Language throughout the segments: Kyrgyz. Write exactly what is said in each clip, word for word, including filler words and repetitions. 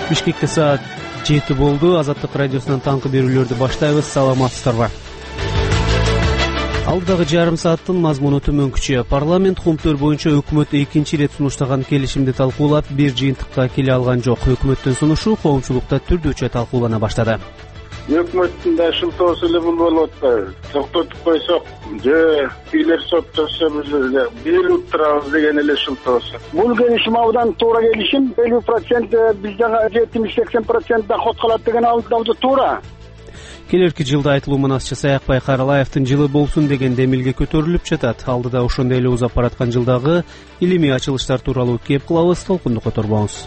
Бишкекте саат жети болду. Азаттык радиосунан таңкы берүүлөрдү баштайбыз. Саламатсыздарбы? Алдагы жарым сааттын мазмуну төмөнкүчө. Парламент хунптөр боюнча өкмөт экинчи ирет сунуштаган келишимди талкуулап, бир жыйынтыкка келе алган жок. Өкмөттүн сунушу коомчулукта түрдүүчө талкуулана баштады. Өкмөттүн да шылтоосу эле бул болуп атпайбы? Токтотуп койсок, же бийлер соттошсо биз берип турабыз деген эле шылтоосу. Бул келишим абдан туура келишим. элүү процент биз жана жетимиш сексен процент доход калат деген абдан туура. Келерки жылда айтылуу манасчы Саякбай Каралаевдин жылы болсун деген демилге көтөрүлүп жатат. Алдыда ошондой эле узап бараткан жылдагы илимий ачылыштар тууралуу кеп кылабыз. Толкунду которбоңуз.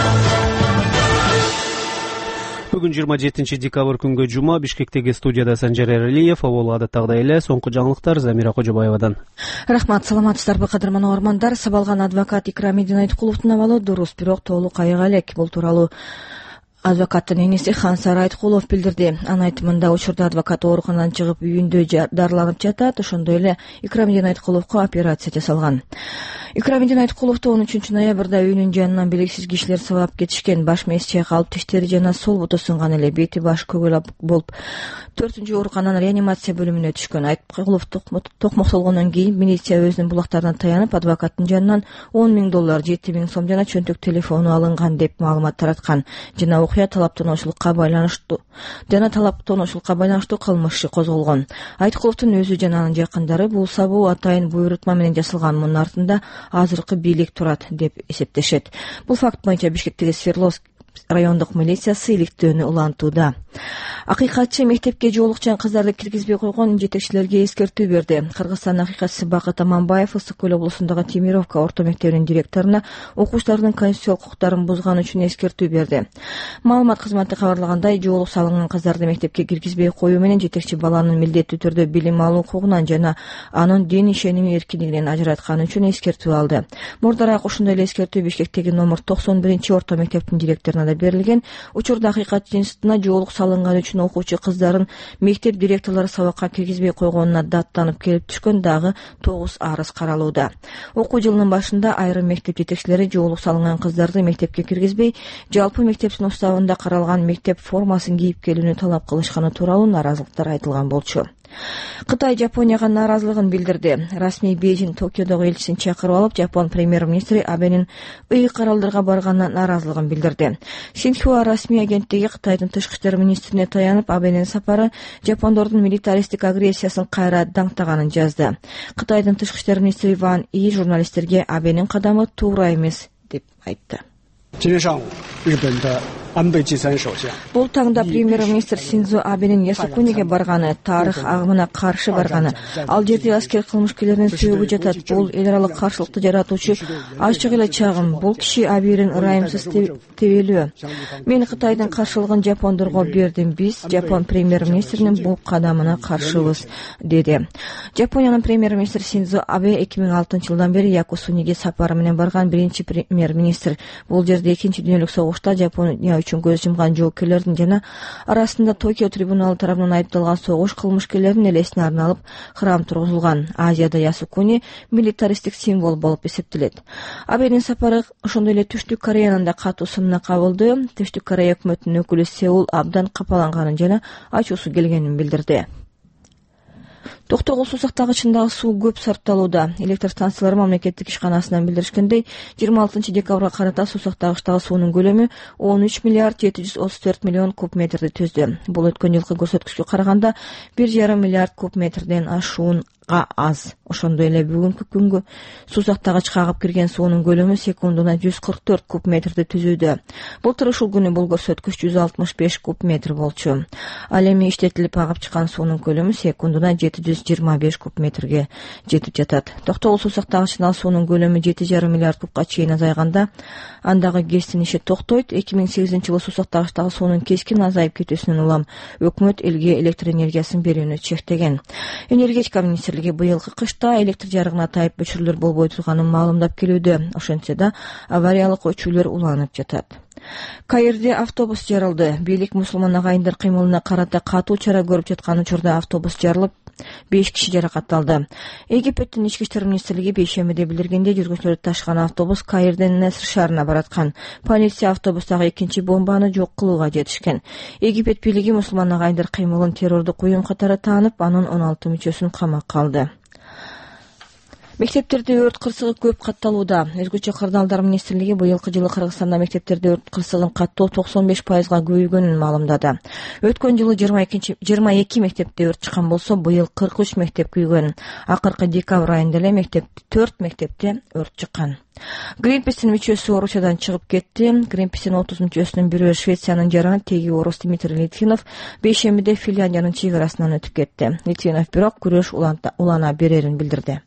Бүгүн жыйырма жетинчи декабрь күнгө жума. Бишкектеги студияда Санжар Эралиев, абол адаттагыдай эле соңку жаңылыктар Замира Кожобаевадан. Рахмат, саламатсыздарбы кадырман угармандар. Сабалган адвокат Икрамидин Айткуловдун абалы дурус, бирок толук айыга элек. Бул тууралуу адвокаттын эниси Хансар Айткулов билдирди. Анын айтымында учурда адвокат ооруканадан чыгып үйүндө дарыланып жатат. Ошондой эле Икрамидин Айткуловго операция жасалган. Икрамидин Айткуловду он үчүнчү ноябрда үйүнүн жанынан белгисиз кишилер сабап кетишкен. Баш мээси чайкалып, тиштери жана сол буту сынган эле, бети баш көгөл болуп, төртүнчү оорукананын реанимация бөлүмүнө түшкөн. Айткулов токмоктолгондон кийин милиция өзүнүн булактарына таянып, адвокаттын жанынан он миң доллар, жети миң сом жана чөнтөк телефону алынган деп маалымат тараткан. Жана окуя талаптануучулукка байланыштуу жана талаптануучулукка байланыштуу кылмыш иши козголгон. Айткуловдун өзү жана анын жакындары бул сабоо атайын буйрутма менен жасалган, мунун артында азыркы бийлик турат деп эсептешет. Бул факт боюнча Бишкектеги Свердловск райондук милициясы иликтөөнү улантууда. Акыйкатчы мектепке жоолукчан кыздарды киргизбей койгон жетекчилерге эскертүү берди. Кыргызстан акыйкатчысы Бакыт Аманбаев Ысык көл облусундагы Темировка орто мектебинин директоруна окуучулардын конституциялык укуктарын бузган үчүн эскертүү берди. Маалымат кызматы кабарлагандай, жоолук салынган кыздарды мектепке киргизбей коюу менен жетекчи баланын милдеттүү түрдө билим алуу укугунан жана анын дин ишеними эркиндигинен ажыратканы үчүн эскертүү алды. Мурдараак ошондой эле эскертүү Бишкектеги номер токсон биринчи орто мектептин директоруна да берилген. Учурда акыйкатчы институтуна жоолук салынган үчүн окуучу кыздарын мектеп директорлору сабакка киргизбей койгонуна даттанып келип түшкөн дагы тогуз арыз каралууда. Окуу жылынын башында айрым мектеп жетекчилери жоолук салынган кыздарды мектепке киргизбей, жалпы мектептин уставында каралган мектеп формасын кийип келүүнү талап кылышканы тууралуу нааразылыктар айтылган болчу. Кытай Жапонияга нааразылыгын билдирди. Расмий Бейжин Токиодогу элчисин чакырып алып, Жапон премьер-министри Абенин ыйык аралдарга барганына нааразылыгын билдирди. Шинхуа расмий агенттиги Кытайдын тышкы иштер министрине таянып, Абенин сапары жапондордун милитаристик агрессиясын кайра даңктаганын жазды. Кытайдын тышкы иштер министри Ван И журналисттерге Абенин кадамы туура эмес деп айтты. Бул таңда премьер-министр Синдзо Абенин Ясукуниге барганы, тарых агымына каршы барганы, ал жерде аскер кылмышкерлеринин сөөгү жатат. Бул эл аралык каршылыкты жаратуучу ачык эле чагым. Бул киши абийирин ырайымсыз тебелөө. Мен Кытайдын каршылыгын жапондорго бердим. Биз Жапон премьер-министринин бул кадамына каршыбыз, деди. Жапониянын премьер-министри Синдзо Абе эки миң алтынчы жылдан бери Якусуниге сапары менен барган биринчи премьер-министр. Бул жерде экинчи дүйнөлүк согушта Жапония үчүн көз жумган жоокерлердин жана арасында Токио трибуналы тарабынан айыпталган согуш кылмышкерлеринин элесине арналып храм тургузулган. Азияда Ясукуни милитаристик символ болуп эсептелет. Абенин сапары ошондой эле Түштүк Кореянын да катуу сынына кабылды. Түштүк Корея өкмөтүнүн өкүлү Сеул абдан капаланганын жана ачуусу келгенин билдирди. Токтогул суу сактагычындагы суу көп сарпталууда. Электр станциялары мамлекеттик ишканасынан билдиришкендей, жыйырма алтынчы декабрга карата суу сактагычтагы суунун көлөмү он үч миллиард жети жүз отуз төрт миллион куб метрди түздү. Бул өткөн жылкы көрсөткүчкө караганда бир жарым миллиард куб метрден ашуун аз. Ошондой эле бүгүнкү күнгө суу сактагыч кагып кирген суунун көлөмү секундуна жүз кырк төрт куб метрди түзүүдө. Былтыр ушул күнү бул көрсөткүч жүз алтымыш беш куб метр болчу. Ал эми иштетилип агып чыккан суунун көлөмү секундуна жети жүз жыйырма беш куб метрге жетип жатат. Токтогул суу сактагычынын суунун көлөмү жети жарым миллиард кубка чейин азайганда, андагы ГЭСтин иши токтойт. эки миң сегизинчи жылы суу сактагычтагы суунун кескин азайып кетүүсүнөн улам өкмөт элге электр энергиясын берүүнү чектеген. Энергетика министрлиги быйылкы кышта электр жарыгына тайып өчүрүүлөр болбой турганын маалымдап келүүдө. Ошентсе да авариялык өчүүлөр уланып жатат. Каирде автобус жарылды. Бийлик мусулман агайындар кыймылына карата катуу чара көрүп жаткан учурда автобус жарылып, беш киши жаракатталды. Египеттин ички иштер министрлиги бейшембиде билдиргенде, жүргүнчүлөрдү ташыган автобус Каирден Неср шаарына бараткан. Полиция автобустагы экинчи бомбаны жок кылууга жетишкен. Египет бийлиги мусулман агайындар кыймылын террордук уюм катары таанып, анын он алты мүчөсүн камакка алды. Мектептерде өрт кырсыгы көп катталууда. Өзгөчө Кырдаалдар министрлиги быйылкы жылы Кыргызстанда мектептерде өрт кырсыгын каттоо токсон беш пайызга көбөйгөнүн маалымдады. Өткөн жылы жыйырма эки мектепте өрт чыккан болсо, быйыл кырк үч мектеп күйгөн. Акыркы декабрь айында эле мектеп төрт мектепте өрт чыккан. Greenpeace'in мүчөсү Орусиядан чыгып кетти. Greenpeace'in отуз мүчөсүнүн бирөө Швециянын жараны теги орус Дмитрий Литвинов бейшембиде Финляндиянын чек арасынан өтүп кетти. Литвинов бирок күрөш улана берерин билдирди.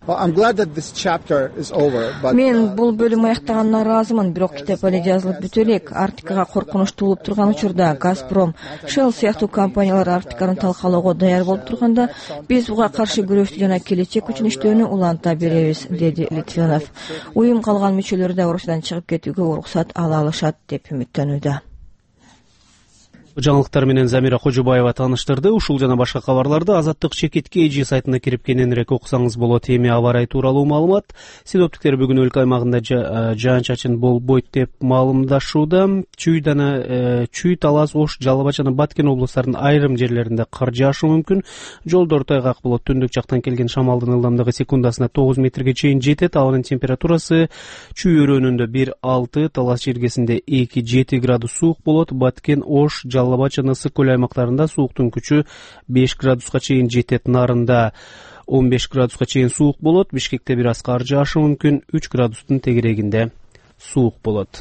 Мен бул бөлүм аяктаганына ыраазымын, бирок китеп эле жазылып бүтө элек. Арктикага коркунуч туулуп турган учурда Газпром, Shell сыяктуу компаниялар Арктиканы талкалоого даяр болуп турганда, биз буга каршы күрөштү жана келечек үчүн иштөөнү уланта беребиз, деди Литвинов. Уюм калган мүчөлөрү да Орусиядан чыгып кетүүгө уруксат ала алышат деп үмүттөнүүдө. Жаңылыктар менен Замира Кожубаева тааныштырды. Ушул жана башка кабарларды Азаттык чекитке эйджи сайтына кирип кененирээк окусаңыз болот. Эми аба ырайы тууралуу маалымат. Синоптиктер бүгүн өлкө аймагында жаан-чачын болбойт деп маалымдашууда. Чүй жана Чүй, Талас, Ош, Жалал Абад жана Баткен облустарынын айрым жерлеринде кар жаашы мүмкүн. Жолдор тайгак болот. Түндүк жактан келген шамалдын ылдамдыгы секундасына тогуз метрге чейин жетет. Абанын температурасы Чүй өрөөнүндө бир алты, Талас жергесинде эки жети градус суук болот. Баткен, Ош, Жалал Абад жана Ысык көл аймактарында сууктун күчү беш градуска чейин жетет. Нарында он беш градуска чейин суук болот. Бишкекте бир аз кар жаашы мүмкүн. үч градустун тегерегинде суук болот.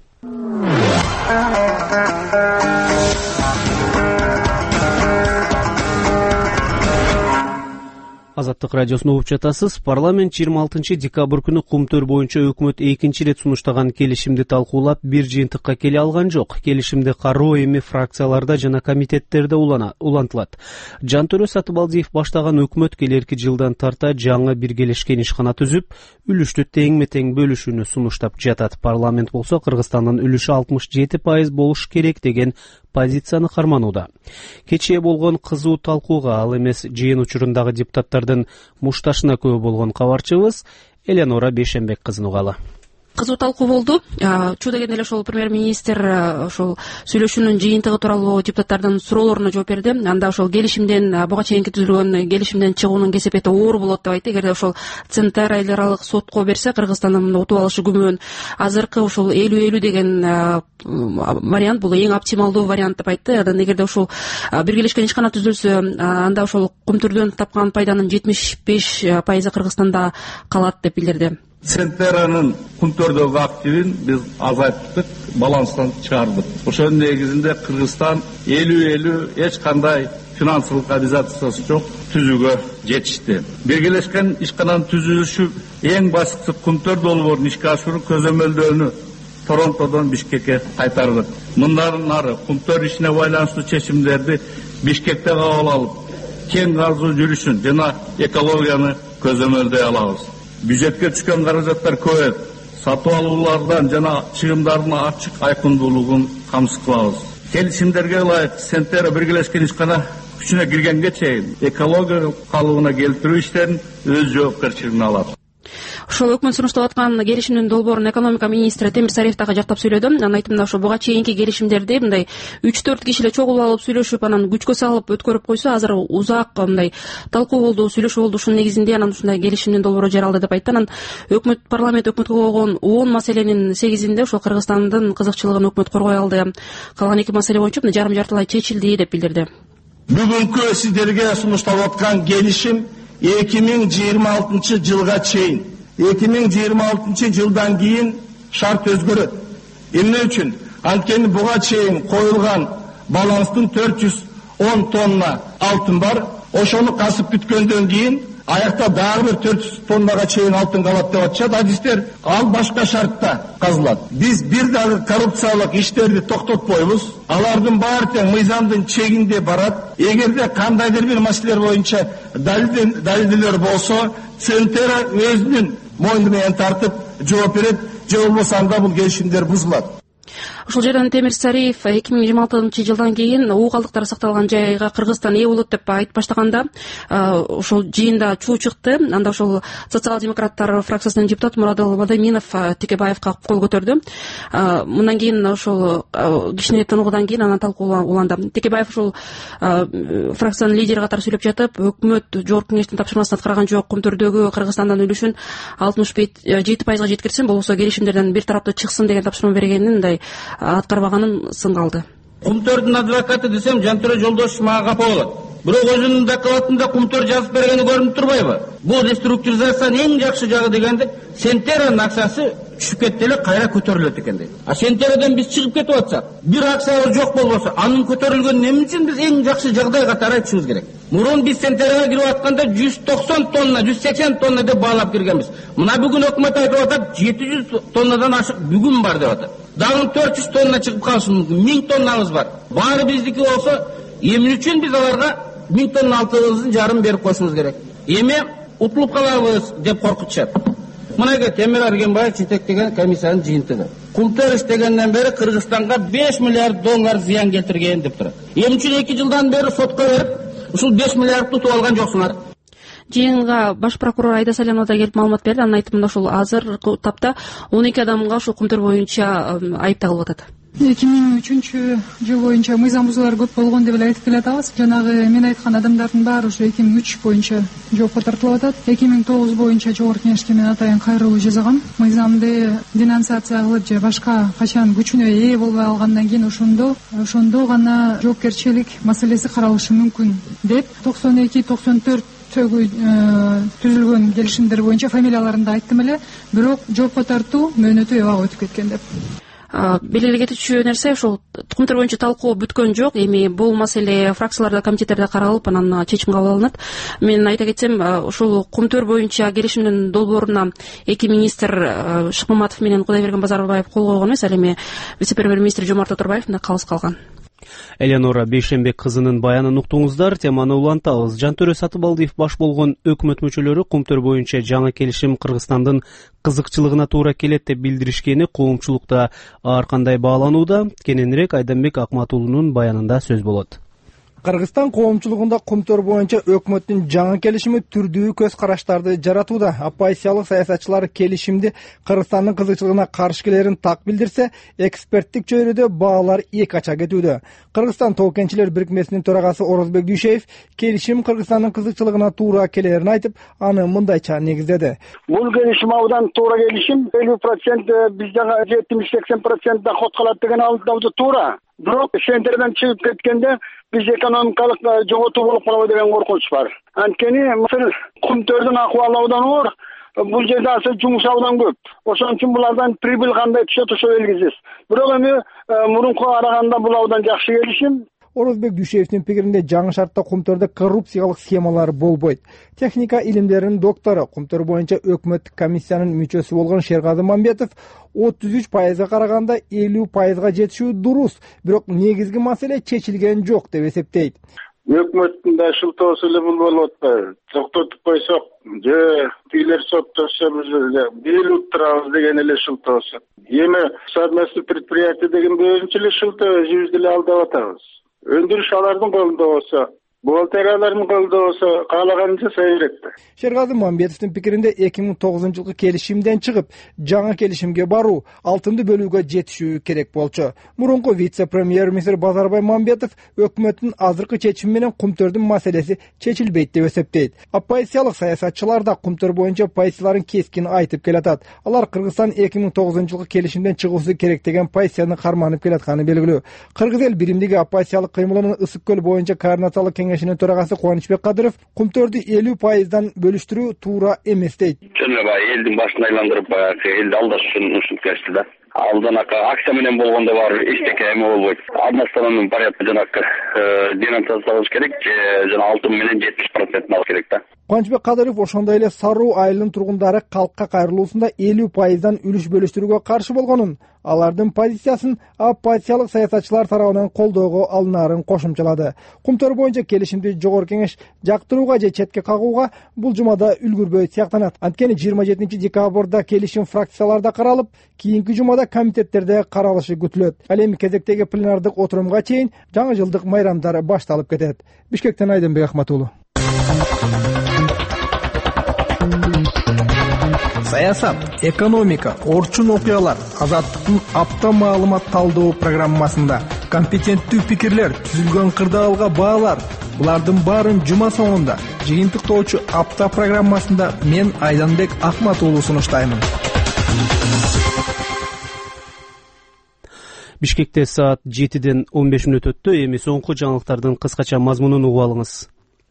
Азаттык радиосун угуп жатасыз. Парламент жыйырма алтынчы декабрь күнү Кумтөр боюнча өкмөт экинчи ирет сунуштаган келишимди талкуулап, бир жыйынтыкка келе алган жок. Келишимди кароо эми фракцияларда жана комитеттерде улантылат. Жантөрө Сатыбалдиев баштаган өкмөт келерки жылдан тарта жаңы биргелешкен ишкана түзүп, үлүштү теңме-тең бөлүшүүнү сунуштап жатат. Парламент болсо Кыргызстандын үлүшү алтымыш жети пайыз болуш керек деген позицияны карманууда. Кечээ болгон кызуу талкууга, ал эмес жыйын учурундагы депутаттардын мушташына күбө болгон кабарчыбыз Эленора Бейшембек кызын угалы. Кызуу талкуу болду. Чуу дегенде эле ошол премьер-министр ошол сүйлөшүүнүн жыйынтыгы тууралуу депутаттардын суроолоруна жооп берди. Анда ошол келишимден, буга чейинки түзүлгөн келишимден чыгуунун кесепети оор болот деп айтты. Эгерде ошол Центр эл аралык сотко берсе, Кыргызстандын утуп алышы күмөн. Азыркы ошол элүү элүү деген вариант бул эң оптималдуу вариант деп айтты. Анан эгерде ошол биргелешкен ишкана түзүлсө, анда ошол Кумтөрдөн тапкан пайданын жетимиш беш пайызы Кыргызстанда калат деп билдирди. Центеранын Кумтөрдөгү активин биз азайттык, баланстан чыгардык. Ошонун негизинде Кыргызстан элүү элүү эч кандай финансылык обязательствосы жок түзүүгө жетишти. Биргелешкен ишкананын түзүлүшү эң башкысы Кумтөр долбоорун ишке ашыруу көзөмөлдөөнү Торонтодон Бишкекке кайтардык. Мындан ары Кумтөр ишине байланыштуу чечимдерди Бишкекте кабыл алып, кең казуу жүрүшүн жана экологияны көзөмөлдөй алабыз. Бюджетке түшкөн каражаттар көбөйөт. Сатып алуулардан жана чыгымдардын ачык айкындуулугун камсыз кылабыз. Келишимдерге ылайык Центр биргелешкен ишкана күчүнө киргенге чейин экология калыбына келтирүү иштерин өз жоопкерчилигине алат. Ошол өкмөт сунуштап аткан келишимдин долбоорун экономика министри Темир Сариев дагы жактап сүйлөдү. Анын айтымында ошо буга чейинки келишимдерди мындай үч төрт киши эле чогулуп алып сүйлөшүп, анан күчкө салып өткөрүп койсо, азыр узак мындай талкуу болду, сүйлөшүү болду. Ушунун негизинде анан ушундай келишимдин долбоору жаралды деп айтты. Анан өкмөт парламент өкмөткө койгон он маселенин сегизинде ошол Кыргызстандын кызыкчылыгын өкмөт коргой алды. Калган эки маселе боюнча жарым жартылай чечилди деп билдирди. Бүгүнкү сиздерге сунуштап аткан келишим эки миң жыйырма алтынчы жылга чейин эки миң жыйырма алтынчы жылдан кийин шарт өзгөрөт. Эмне үчүн? Анткени буга чейин коюлган баланстын төрт жүз он тонна алтын бар. Ошону касып бүткөндөн кийин аякта дагы бир төрт жүз тоннага чейин алтын калат деп атышат адистер. Ал башка шартта казылат. Биз бир дагы коррупциялык иштерди токтотпойбуз. Алардын баары тең мыйзамдын чегинде барат. Эгерде кандайдыр бир маселелер боюнча далилдер болсо, Центр өзүнүн мойнуна тартып жооп берет, же болбосо анда бул келишимдер бузулат. Ушул жерден Темир Сариев эки миң жыйырма алтынчы жылдан кийин уу калдыктары сакталган жайга Кыргызстан ээ болот деп айтып баштаганда ошол жыйында чуу чыкты. Анда ошол социал-демократтар фракциясынын депутаты Мурадыл Бадаминов Текебаевка кол көтөрдү. Мындан кийин ошол кишини тыныгуудан кийин анан талкуу уланды. Текебаев ошол фракциянын лидери катары сүйлөп жатып, өкмөт жогорку кеңештин тапшырмасын аткарган жок, Кумтөрдөгү Кыргызстандын үлүшүн алтымыш жети пайызга жеткирсин, болбосо келишимдерден бир тарапты чыксын деген тапшырма бергенин мындай аткарбаганын сынга алды. Кумтөрдүн адвокаты десем Жантөрө Жолдошев мага капа болот. Бирок өзүнүн докладында Кумтөр жазып бергени көрүнүп турбайбы? Бул реструктуризациянын эң жакшы жагы дегенде Сентеранын акчасы түшүп кетти эле, кайра көтөрүлөт экен дейт. А Сентерадан биз чыгып кетип атсак, бир акчабыз жок болбосо, анын көтөрүлгөнүн эмне үчүн биз эң жакшы жагдай катары айтышыбыз керек. Мурун биз Сентерага кирип атканда жүз токсон тонна, жүз сексен тонна деп баалап киргенбиз. Мына бүгүн өкмөт айтып атат, жети жүз тоннадан ашык бүгүн бар деп атат. Дагы төрт жүз тонна чыгып калышы мүмкүн, миң тоннабыз бар. Баары биздики болсо, эмне үчүн биз аларга миң тонна алтыбыздын жарым берип коюшубуз керек? Эми утулуп калабыз деп коркутушат. Мынага Темир Аргенбаев жетектеген комиссиянын жыйынтыгы. Кумтөр иштегенден бери Кыргызстанга беш миллиард доллар зыян келтирген деп турат. Эмне үчүн эки жылдан бери сотко берип, ушул беш миллиардты утуп алган жоксуңар? Жыйынга баш прокурор Айда Салянова да келип маалымат берди. Анын айтымында ошол азыркы тапта он эки адамга ушул Кумтөр боюнча айып тагылып атат. эки миң үчүнчү жыл боюнча мыйзам бузуулар көп болгон деп эле айтып келатабыз. Жанагы мен айткан адамдардын баары ушу эки миң үч боюнча жоопко тартылып атат. эки миң тогуз боюнча жогорку кеңешке мен атайын кайрылуу жасагам. Мыйзамды денонсация кылып же башка качан күчүнө ээ болбой алгандан кийин ошондо ошондо гана жоопкерчилик маселеси каралышы мүмкүн деп токсон эки токсон төрт түзүлгөн келишимдер боюнча фамилияларын да айттым эле, бирок жоопко тартуу мөөнөтү эбак өтүп кеткен деп. Белгилей кетүүчү нерсе ошол Кумтөр боюнча талкуу бүткөн жок. Эми бул маселе фракцияларда, комитеттерде каралып, анан чечим кабыл алынат. Мен айта кетсем, ошол Кумтөр боюнча келишимдин долбооруна эки министр Шыкмаматов менен Кудайберген Базарбаев кол койгон эмес, ал эми вице-премьер-министр Жомарт Оторбаев да калыс калган. Элеонора Бейшембек кызынын баянын уктуңуздар. Теманы улантабыз. Жантөрө Сатыбалдиев баш болгон өкмөт мүчөлөрү Кумтөр боюнча жаңы келишим Кыргызстандын кызыкчылыгына туура келет деп билдиришкени коомчулукта ар кандай бааланууда. Кененирээк Айданбек Акматуулунун баянында сөз болот. Кыргызстан коомчулугунда Кумтөр боюнча өкмөттүн жаңы келишими түрдүү көз караштарды жаратууда. Оппозициялык саясатчылар келишимди Кыргызстандын кызыкчылыгына каршы келерин так билдирсе, эксперттик чөйрөдө баалар эки ача кетүүдө. Кыргызстан тоокенчилер бирикмесинин төрагасы Орозбек Дүйшеев келишим Кыргызстандын кызыкчылыгына туура келерин айтып, аны мындайча негиздеди. Бул келишим абдан туура келишим. элүү процент бизден жетимиш сексен процент доход калат деген абдан туура. Бирок Сентерден чыгып кеткенде биз экономикалык жоготуу болуп калабы деген коркунуч бар. Анткени мисалы Кумтөрдүн акыбалы абдан оор, бул жерде аса жумуш абдан көп. Ошон үчүн булардан прибыль кандай түшөт ошо белгисиз. Бирок эми мурунку караганда бул абдан жакшы келишим. Орозбек Дүйшеевдин пикиринде жаңы шартта Кумтөрдө коррупциялык схемалар болбойт. Техника илимдеринин доктору, Кумтөр боюнча өкмөттүк комиссиянын мүчөсү болгон Шергази Мамбетов отуз үч пайызга караганда элүү пайызга жетишүү дурус, бирок негизги маселе чечилген жок деп эсептейт. Өкмөттүн да шылтоосу эле бул болуп атпайбы? Токтотуп койсок, же тилер соттошсо биз бир турабыз деген эле шылтоосу. Эми совместный предприятие деген боюнча эле шылтоо өзүбүз деле алдап атабыз. Өндүрүш алардын колунда болсо, бухгалтериялардын колунда болсо, каалаганын жасай берет да. Шергази Мамбетовдун пикиринде эки миң тогузунчу жылкы келишимден чыгып, жаңы келишимге баруу, алтынды бөлүүгө жетишүү керек болчу. Мурунку вице-премьер-министр Базарбай Мамбетов өкмөттүн азыркы чечими менен Кумтөрдүн маселеси чечилбейт деп эсептейт. Оппозициялык саясатчылар да Кумтөр боюнча позицияларын кескин айтып келатат. Алар Кыргызстан эки миң тогузунчу жылкы келишимден чыгуусу керек деген позицияны карманып келатканы белгилүү. Кыргыз эл биримдиги оппозициялык кыймылынын Ысык көл боюнча координациялык кеңешинин төрагасы Кубанычбек Кадыров Кумтөрдү элүү пайыздан бөлүштүрүү туура эмес дейт. Жөн эле элдин башын айландырып, элди алдаш үчүн ушинтип келишти да. Алданака акция менен болгондо бар эчтеке эме болбойт. Односторонний порядка жанагы денонсациялаш керек, жана алтын менен жетимиш процент алыш керек да. Кубанычбек Кадыров ошондой эле Саруу айылынын тургундары калкка кайрылуусунда элүү пайыздан үлүш бөлүштүрүүгө каршы болгонун, алардын позициясын оппозициялык саясатчылар тарабынан колдоого алынаарын кошумчалады. Кумтөр боюнча келишимди жогорку кеңеш жактырууга же четке кагууга бул жумада үлгүрбөйт сыяктанат. Анткени жыйырма жетинчи декабрда келишим фракцияларда каралып, кийинки жумада комитеттерде каралышы күтүлөт. Ал эми кезектеги пленардык отурумга чейин жаңы жылдык майрамдар башталып кетет. Бишкектен Айдынбек Ахматуулу. Саясат, экономика, орчун окуялар Азаттыктын апта маалымат талдоо программасында компетенттүү пикирлер, түзүлгөн кырдаалга баалар. Булардын баарын жума соңунда жыйынтыктоочу апта программасында мен Айдынбек Ахматуулу сунуштаймын. Бишкекте саат жетиден он беш мүнөт өттү. Эми соңку жаңылыктардын кыскача мазмунун угуп алыңыз.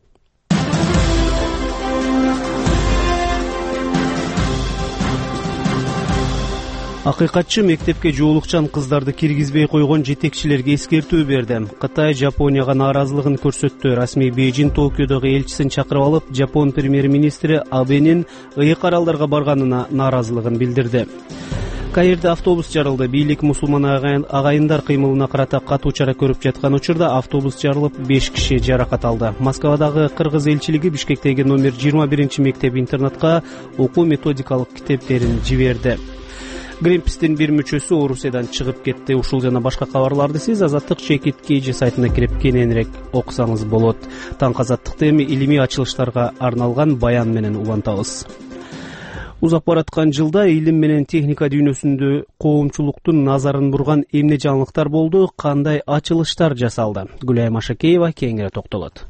Акыйкатчы мектепке жуулукчан кыздарды киргизбей койгон жетекчилерге эскертүү берди. Кытай Жапонияга нааразылыгын көрсөттү. Расмий Бейжин Токиодогу элчисин чакырып алып, Жапон премьер-министри Абенин ыйык аралдарга барганына нааразылыгын билдирди. Каирде автобус жарылды. Бийлик мусулман агайындар кыймылына карата катуу чара көрүп жаткан учурда автобус жарылып, беш киши жаракат алды. Москвадагы кыргыз элчилиги Бишкектеги номер жыйырма биринчи мектеп-интернатка окуу методикалык китептерин жиберди. Greenpeace'тин бир мүчөсү Орусиядан чыгып кетти. Ушул жана башка кабарларды сиз Азаттык чекит кж сайтына кирип кененирээк окусаңыз болот. Таңкы Азаттыкты эми илимий ачылыштарга арналган баян менен улантабыз. Узап бараткан жылда илим менен техника дүйнөсүндө коомчулуктун назарын бурган эмне жаңылыктар болду, кандай ачылыштар жасалды? Гүлайым Ашакеева кеңири токтолот.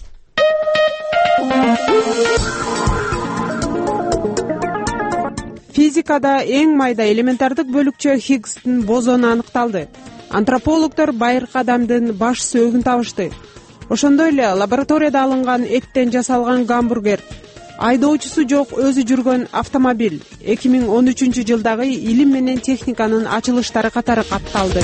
Физикада эң майда элементардык бөлүкчө Хиггстин бозону аныкталды. Антропологдор байыркы адамдын баш сөөгүн табышты. Ошондой эле лабораторияда алынган эттен жасалган гамбургер, айдоочусу жок өзү жүргөн автомобиль эки миң он үчүнчү жылдагы илим менен техниканын ачылыштары катары катталды.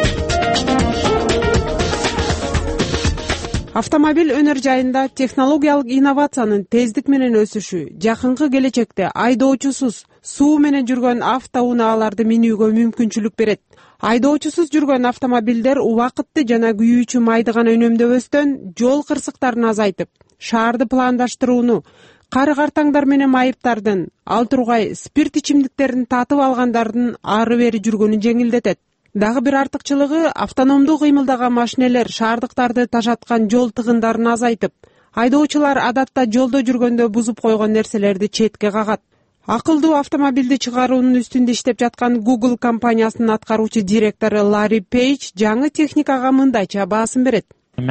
Автомобиль өнөр жайында технологиялык инновациянын тездик менен өсүшү жакынкы келечекте айдоочусуз суу менен жүргөн автоунааларды минүүгө мүмкүнчүлүк берет. Айдоочусуз жүргөн автомобилдер убакытты жана күйүүчү майды гана үнөмдөбөстөн жол кырсыктарын азайтып, шаарды пландаштырууну, кары картаңдар менен майыптардын, ал тургай спирт ичимдиктерин татып алгандардын ары бери жүргөнүн жеңилдетет. Дагы бир артыкчылыгы автономдуу кыймылдаган машинелер шаардыктарды ташаткан жол тыгындарын азайтып, айдоочулар адатта жолдо жүргөндө бузуп койгон нерселерди четке кагат. Акылдуу автомобилди чыгаруунун үстүндө иштеп жаткан Google компаниясынын аткаруучу директору Ларри Пейдж жаңы техникага мындайча баасын берет.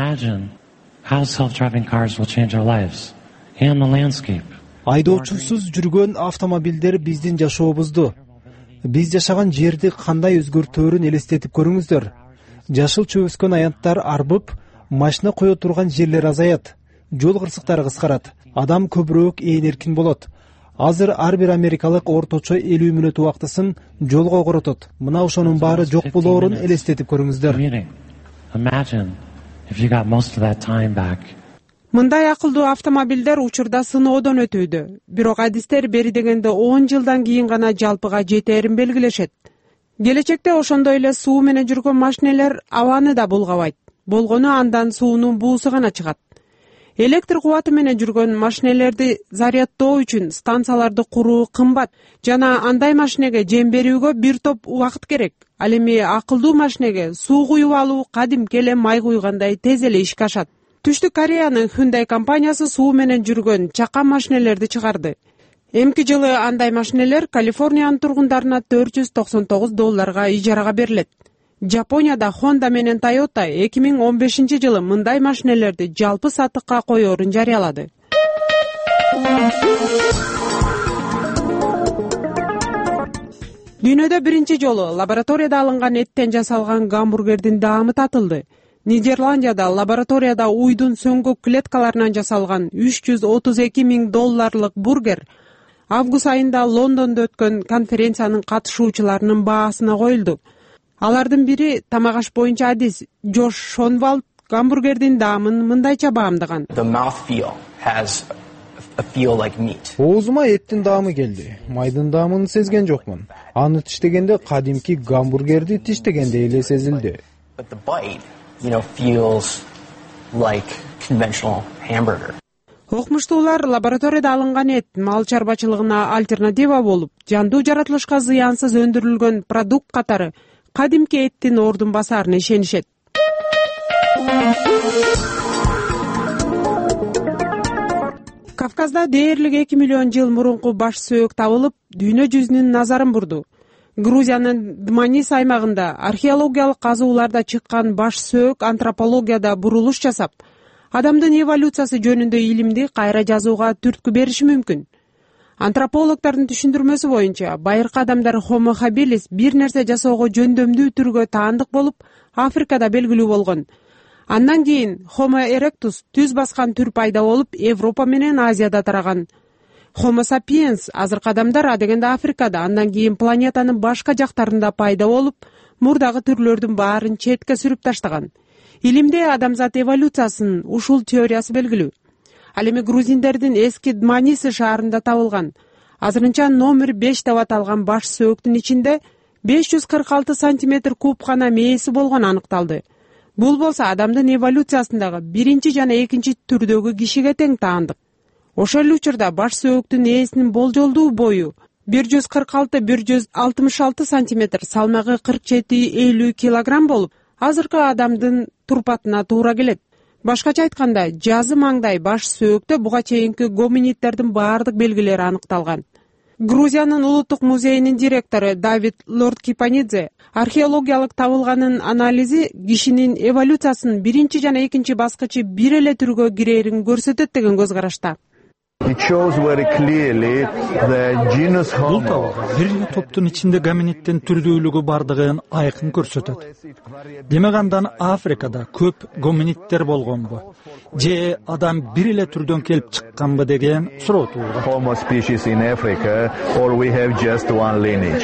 Айдоочусуз жүргөн автомобилдер биздин жашообузду, биз жашаган жерди кандай өзгөртөөрүн элестетип көрүңүздөр. Жашылча өскөн аянттар арбып, машина кое турган жерлер азаят, жол кырсыктары кыскарат, адам көбүрөөк ээн эркин болот. Азыр ар бир америкалык орточо элүү мүнөт убактысын жолго коротот. Мына ошонун баары жок болоорун элестетип көрүңүздөр. Мындай акылдуу автомобилдер учурда сыноодон өтүүдө. Бирок адистер бери дегенде он жылдан кийин гана жалпыга жетээрин белгилешет. Келечекте ошондой эле суу менен жүргөн машинелер абаны да булгабайт. Болгону андан суунун буусу гана чыгат. Электр кубаты менен жүргөн машинелерди зарядтоо үчүн станцияларды куруу кымбат жана андай машинеге жем берүүгө бир топ убакыт керек. Ал эми акылдуу машинеге суу куюп алуу кадимки эле май куйгандай тез эле ишке ашат. Түштүк Кореянын Hyundai компаниясы суу менен жүргөн чакан машинелерди чыгарды. Эмки жылы андай машинелер Калифорниянын тургундарына төрт жүз токсон тогуз долларга ижарага берилет. Жапонияда Honda менен Toyota эки миң он бешинчи жылы мындай машинелерди жалпы сатыкка коёрун жарыялады. Дүйнөдө биринчи жолу лабораторияда алынган эттен жасалган гамбургердин даамы татылды. Нидерландияда лабораторияда уйдун сөңгү клеткаларынан жасалган үч жүз отуз эки миң долларлык бургер август айында Лондондо өткөн конференциянын катышуучуларынын баасына коюлду. Алардын бири тамак аш боюнча адис Джош Шонвалд гамбургердин даамын мындайча баамдаган. Оозума эттин даамы келди. Майдын даамын сезген жокмун. Аны тиштегенде кадимки гамбургерди тиштегендей эле сезилди. Окмуштуулар лабораторияда алынган эт мал чарбачылыгына альтернатива болуп, жандуу жаратылышка зыянсыз өндүрүлгөн продукт катары кадимки эттин ордун басарына ишенишет. Кавказда дээрлик эки миллион жыл мурунку баш сөөк табылып, дүйнө жүзүнүн назарын бурду. Грузиянын Дманис аймагында археологиялык казууларда чыккан баш сөөк антропологияда бурулуш жасап, адамдын эволюциясы жөнүндө илимди кайра жазууга түрткү бериши мүмкүн. Антропологдордун түшүндүрмөсү боюнча, байыркы адамдар Homo habilis бир нерсе жасоого жөндөмдүү түргө таандык болуп, Африкада белгилүү болгон. Андан кийин Homo erectus түз баскан түр пайда болуп, Европа менен Азияда тараган. Homo sapiens азыркы адамдар адегенде Африкада, андан кийин планетанын башка жактарында пайда болуп, мурдагы түрлөрдүн баарын четке сүрүп таштаган. Илимде адамзат эволюциясынын ушул теориясы белгилүү. Ал эми грузиндердин эски Дманис шаарында табылган. Азырынча номер беш деп аталган баш сөөктүн ичинде беш жүз кырк алты сантиметр куб гана мээси болгону аныкталды. Бул болсо адамдын эволюциясындагы биринчи жана экинчи түрдөгү кишиге тең таандык. Ошол эле учурда баш сөөктүн ээсинин болжолдуу бою бир жүз кырк алты — бир жүз алтымыш алты сантиметр, салмагы кырк жети — элүү килограмм болуп, азыркы адамдын турпатына туура келет. Башкача айтканда, жазы маңдай баш сөөктө буга чейинки гоминидтердин баардык белгилери аныкталган. Грузиянын улуттук музейинин директору Давид Лорд-Кипанидзе археологиялык табылганын анализи кишинин эволюциясынын биринчи жана экинчи баскычы бир эле түргө кирерин көрсөтөт деген көз карашта. Бул табылга бир эле топтун ичинде гоминиддин түрдүүлүгү бардыгын айкын көрсөтөт. Демек андан Африкада көп гоминиддер болгонбу же адам бир эле түрдөн келип чыкканбы деген суроо туулган. Homo species in Africa or we have just one lineage.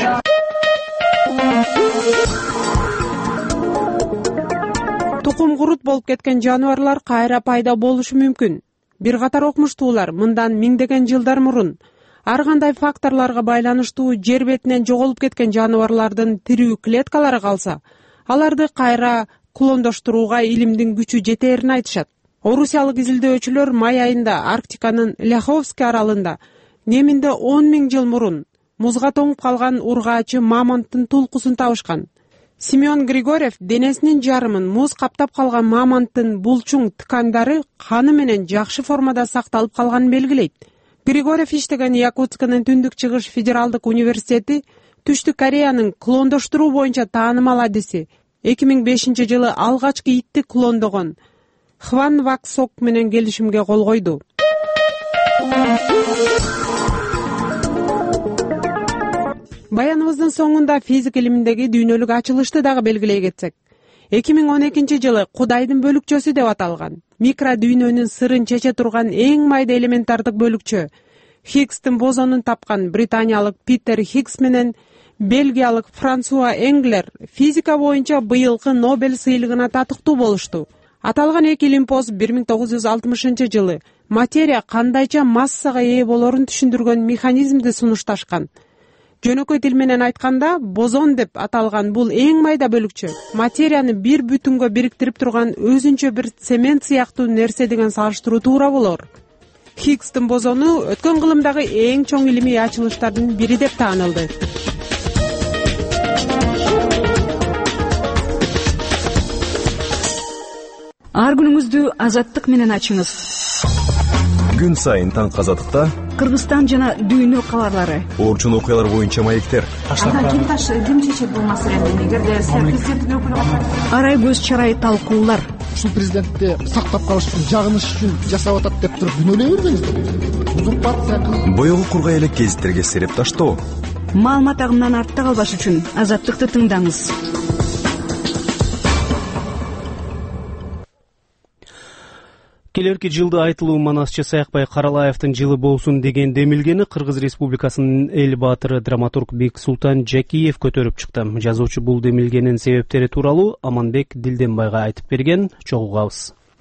Тукум курут болуп кеткен жаныбарлар кайра пайда болушу мүмкүн. Бир катар окмуштуулар мындан миңдеген жылдар мурун ар кандай факторлорго байланыштуу жер бетинен жоголуп кеткен жаныбарлардын тирүү клеткалары калса, аларды кайра клондоштурууга илимдин күчү жетерин айтышат. Орусиялык изилдөөчүлөр май айында Арктиканын Ляховский аралында кеминде он миң жыл мурун музга тоңуп калган ургаачы мамонттун тулкусун табышкан. Симеон Григорьев денесинин жарымын муз каптап калган мамонттун булчуң ткандары каны менен жакшы формада сакталып калганын белгилейт. Григорьев иштеген Якутсканын Түндүк Чыгыш федералдык университети Түштүк Кореянын клондоштуруу боюнча таанымал адиси эки миң бешинчи жылы алгачкы итти клондогон Хван Вак Сок менен келишимге кол койду. Баяныбыздын соңунда физика илиминдеги дүйнөлүк ачылышты дагы белгилей кетсек, эки миң он экинчи жылы Кудайдын бөлүкчөсү деп аталган микро дүйнөнүн сырын чече турган эң майда элементардык бөлүкчө Хиггстин бозонун тапкан британиялык Питер Хиггс менен бельгиялык Франсуа Энглер физика боюнча быйылкы Нобель сыйлыгына татыктуу болушту. Аталган эки илимпоз бир миң тогуз жүз алтымышынчы жылы материя кандайча массага ээ болорун түшүндүргөн механизмди сунушташкан. Жөнөкөй тил менен айтканда, бозон деп аталган бул эң майда бөлүкчө материяны бир бүтүнгө бириктирип турган өзүнчө бир цемент сыяктуу нерсе деген салыштыруу туура болор. Хиггстин бозону өткөн кылымдагы эң чоң илимий ачылыштардын бири деп таанылды. Ар күнүңүздү азаттык менен ачыңыз. Күн сайын таң азаттыкта Кыргызстан жана дүйнө кабарлары, орчун окуялар боюнча маектер. Анда ким таш ким чечет бул маселени? Эгерде президенттин өкүлү арай көз чарай талкуулар. Ушул президентти сактап калыш үчүн, жагыныш үчүн жасап атат деп туруп күнөөлөй бербеңиздер. Узурпация кылып, боёгу кургай элек гезиттерге сереп таштоо. Маалымат агымынан артта калбаш үчүн азаттыкты тыңдаңыз. Келерки жылды айтылуу Манасчы Саякбай Каралаевдин жылы болсун деген демилгени Кыргыз Республикасынын эл баатыры драматург Бексултан Жакиев көтөрүп чыкты. Жазуучу бул демилгенин себептери тууралуу Аманбек Дилденбайга айтып берген, чогугабыз.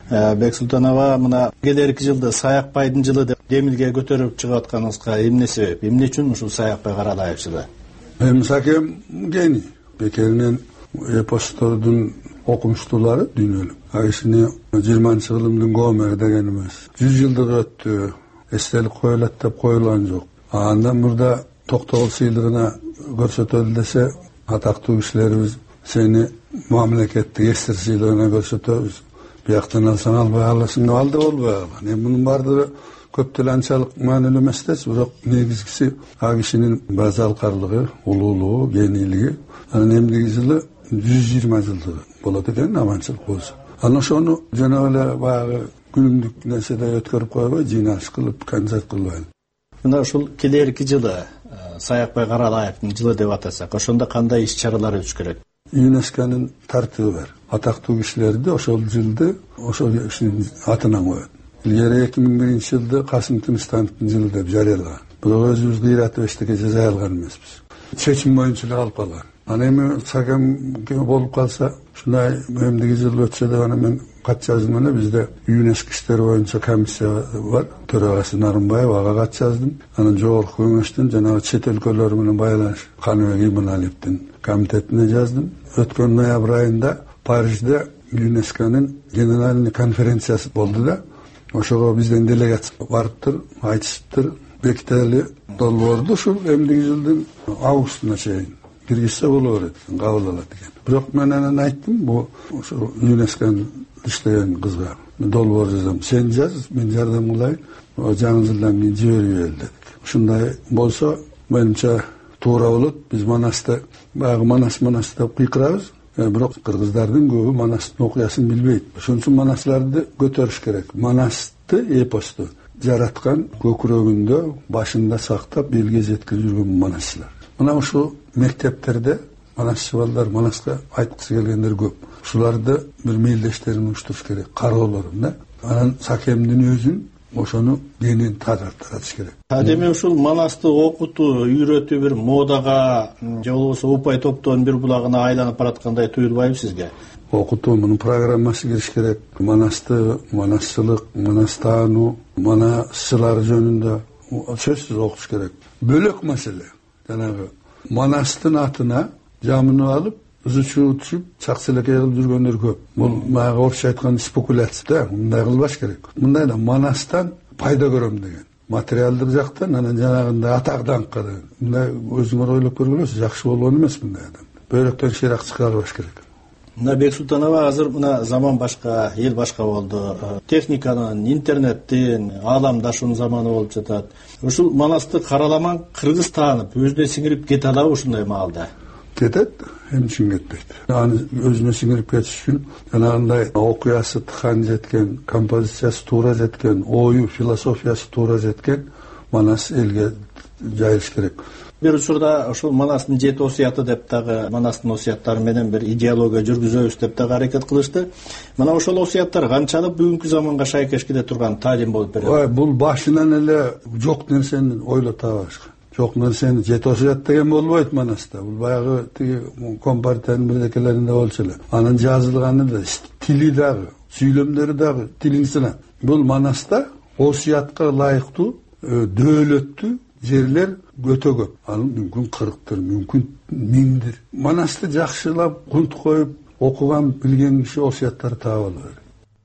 Бексултанова, мына келерки жылды Саякбайдын жылы деп демилге көтөрүп чыгып атканыңызга эмне себеп? Эмне үчүн ушул Саякбай Каралаев жылы? Эми Сакем гений. Бекеринен эпостордун окумуштуулары дүйнөлүк. Айсыны жыйырманчы кылымдын Гомер деген эмес. жүз жылдык өттү. Эстелик коюлат деп коюлган жок. Андан мурда токтогул сыйлыгына көрсөтөлү десе, атактуу кишилерибиз сени мамлекеттик эстер сыйлыгына көрсөтөбүз. Бияктан алсаң албай каласың деп алды болбой калган. Эми мунун баардыгы көп деле анчалык маанилүү эмес да, бирок негизгиси а кишинин базалкарлыгы, улуулугу, генийлиги. Анан эмдиги жылы жүз жыйырма жылдыгы болот экен, аманчылык болсо. Анан ошону жана эле баягы күнүмдүк нерседе өткөрүп койбой, жыйналыш кылып, концерт кылбайлы. Мына ушул келерки жылы Саякбай Каралаевдин жылы деп атасак, ошондо кандай иш-чаралар өтүш керек? ЮНЕСКОнун тартыбы бар. Атактуу кишилерди ошол жылды ошол кишинин атынан коет. Илгери эки миң биринчи жылды Касым Тынычтановдун жылы деп жарыялаган. Бирок өзүбүз кыйратып эчтеке жаза алган эмеспиз. Чечим боюнча эле калып калган. Анан эми Сакемге болуп калса, ушундай эмдиги жыл өтсө деп анан мен кат жаздым эле. Бизде ЮНЕСКО иштери боюнча комиссия бар. Төрагасы Нарымбаев, ага кат жаздым. Анан жогорку кеңештин жанагы чет өлкөлөр менен байланыш Каныбек Иманалиевдин комитетине жаздым. Өткөн ноябрь айында Парижде ЮНЕСКОнун генеральный конференциясы болду да. Ошого бизден делегация барыптыр, айтышыптыр. Бектели долбоорду ушул эмдиги жылдын августуна чейин киргизсе боло берет, кабыл алат экен. Бирок мен анан айттым, бу ошо ЮНЕСКОнун иштеген кызга долбоор жазам. Сен жаз, мен жардам кылайын. Жаңы жылдан кийин жиберип бер дедик. Ушундай болсо, менимче туура болот. Биз Манасты, баягы Манас Манас деп кыйкырабыз. Бирок кыргыздардын көбү Манастын окуясын билбейт. Ошон үчүн Манасларды көтөрүш керек. Манасты эпосту жараткан, көкүрөгүндө, башында сактап, элге жеткирип жүргөн Манасчылар. Мына ушу мектептерде Манасчы балдар, Манаска айткысы келгендер көп. Ушуларды бир мелдештерин уштуруш керек, кароолорун да. Анан Сакемдин өзүн ошону денин таратыш керек. Адеме ушул Манасты окутуу, үйрөтүү бир модага же болбосо упай топтоонун бир булагына айланып бараткандай туюлбайбы сизге? Окутуу мунун программасы кириш керек. Манасты, манасчылык, манастаану, манасчылар жөнүндө сөзсүз окуш керек. Бөлөк маселе. Жанагы Манастын атына жамынып алып, ызычуу түшүп, чакселекей кылып жүргөндөр көп. Бул мага орусча айткан спекуляция да, мындай кылбаш керек. Мындай да Манастан пайда көрөм деген. Материалдык жактан, анан жанагындай атак даңкка да. Мындай өзүңөр ойлоп көргүлөсүз, жакшы болгон эмес мындай адам. Бөйрөктөн шыйрак чыга албаш керек. Мына Бексултанова, азыр мына заман башка, эл башка болду. Техниканын, интернеттин, ааламдашуунун заманы болуп жатат. Ушул Манасты караламан кыргыз таанып, өзүнө сиңирип кете алабы ушундай маалда? Кетет, эми үчүн кетпейт. Аны өзүнө сиңирип кетиш үчүн жанагындай окуясы тыкан жеткен, композициясы туура жеткен, ою, философиясы туура жеткен Манас элге жайылыш керек. Бир учурда ушул Манастын жети осуяты деп дагы, Манастын осуяттары менен бир идеология жүргүзөбүз деп дагы аракет кылышты. Мына ошол осуяттар канчалык бүгүнкү заманга шайкеш келе турган таалим болуп берет? Ой, бул башынан эле жок нерсени ойлото башка. Жок нерсени жети осуят деген болбойт Манаста. Бул баягы тиги компартиянын бирдекелеринде болчу эле. Анын жазылганы да, тили дагы, сүйлөмдөрү дагы тилиңсина. Бул Манаста осуятка ылайыктуу дөөлөттүү жерлер өтө көп. Анын мүмкүн кырктыр, мүмкүн миңдир. Манасты жакшылап, кунт коюп, окуган, билген киши осуяттарды таап алат.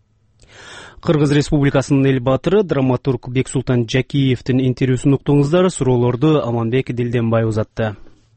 Кыргыз Республикасынын эл баатыры драматург Бексултан Жакиевдин интервьюсун уктуңуздар. Суроолорду Аманбек Дилденбай узатты.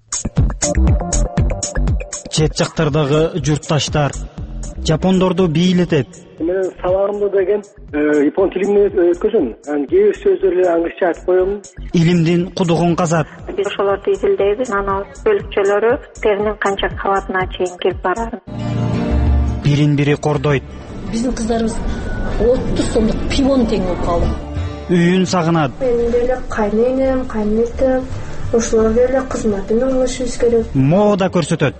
Чет жактардагы журтташтар жапондорду бийлетет. Мен сабагымда деген япон тилинен өткөзөм. Анан кээ бир сөздөрдү англисче айтып коем. Илимдин кудугун казат. Биз ошолорду изилдейбиз. Анан бөлүкчөлөрү теринин канча кабатына чейин келип барат. Бирин-бири кордойт. Биздин кыздарыбыз отуз сомдук пивон тең болуп калды. Үйүн сагынат. Менин деле кайненем, кайненем, ошолор деле кызматын алышыбыз керек. Мода көрсөтөт.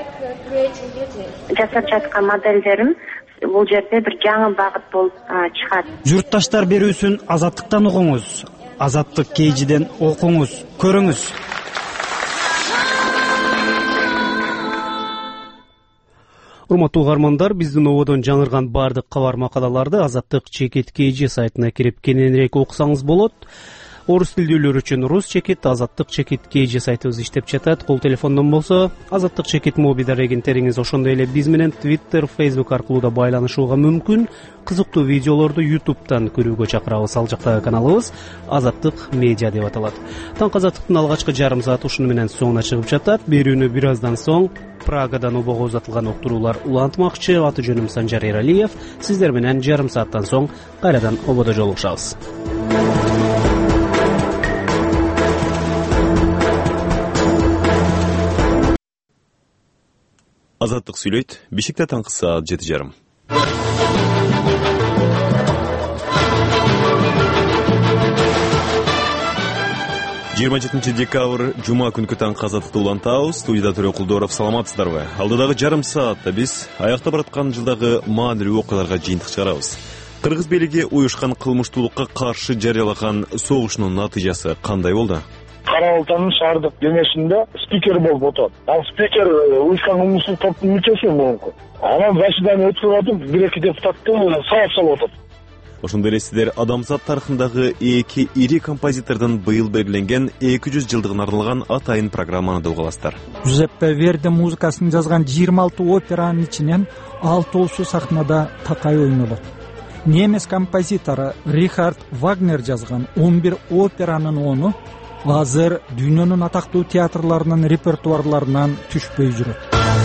Жасап жаткан моделдерим бул жерде бир жаңы багыт болуп чыгат. Журтташтар берүүсүн Азаттыктан угуңуз. Азаттык Кейжиден окуңуз, көрүңүз. урматтуу угармандар, биздин ободон жаңырган баардык кабар макалаларды Азаттык чекит kg сайтына кирип кененирээк окусаңыз болот. Орус тилдүүлөр үчүн рус чекит, Азаттык чекит kg сайтыбыз иштеп жатат. Кол телефондон болсо Азаттык чекит моби дарегинтериңиз, ошондой эле биз менен Twitter, Facebook аркылуу да байланышууга мүмкүн. Кызыктуу видеолорду YouTube'дан көрүүгө чакырабыз. Ал жактагы каналыбыз Азаттык медиа деп аталат. Таң Азаттыктын алгачкы жарым сааты ушуну менен соңуна чыгып жатат. Берүүнү бир аздан соң Прагадан обого узатылган уктуруулар улантмакчы. Аты жөнүм Санжар Эралиев. Сиздер менен жарым сааттан соң кайрадан ободо жолугушабыз. Азаттык сүйлөйт. Бишикте таңкы саат жети жарым. жыйырма жетинчи декабрь жума күнкү таңкы Азаттыкты улантабыз. Студияда Төрө Кулдоров, саламатсыздарбы? Алдыдагы жарым саатта биз аякта бараткан жылдагы маанилүү окуяларга жыйынтык чыгарабыз. Кыргыз бийлиги уюшкан кылмыштуулукка каршы жарыялаган согушунун натыйжасы кандай болду? Кара Балтанын шаардык кеңешинде спикер болуп отурат. Ал спикер уюшкан кылмыштуу топтун мүчөсү мурунку. Анан заседание өткөрүп атып, бир-эки депутатты сабап салып атат. Ошондой эле сиздер адамзат тарыхындагы эки ири композитордун быйыл белгиленген эки жүз жылдыгына арналган атайын программаны да угаласыздар. Жузеппе Верди музыкасын жазган жыйырма алты операнын ичинен алтоосу сахнада такай ойнолот. Немес композитору Рихард Вагнер жазган он бир операнын ону азыр дүйнөнүн атактуу театрларынын репертуарларынан түшпөй жүрөт.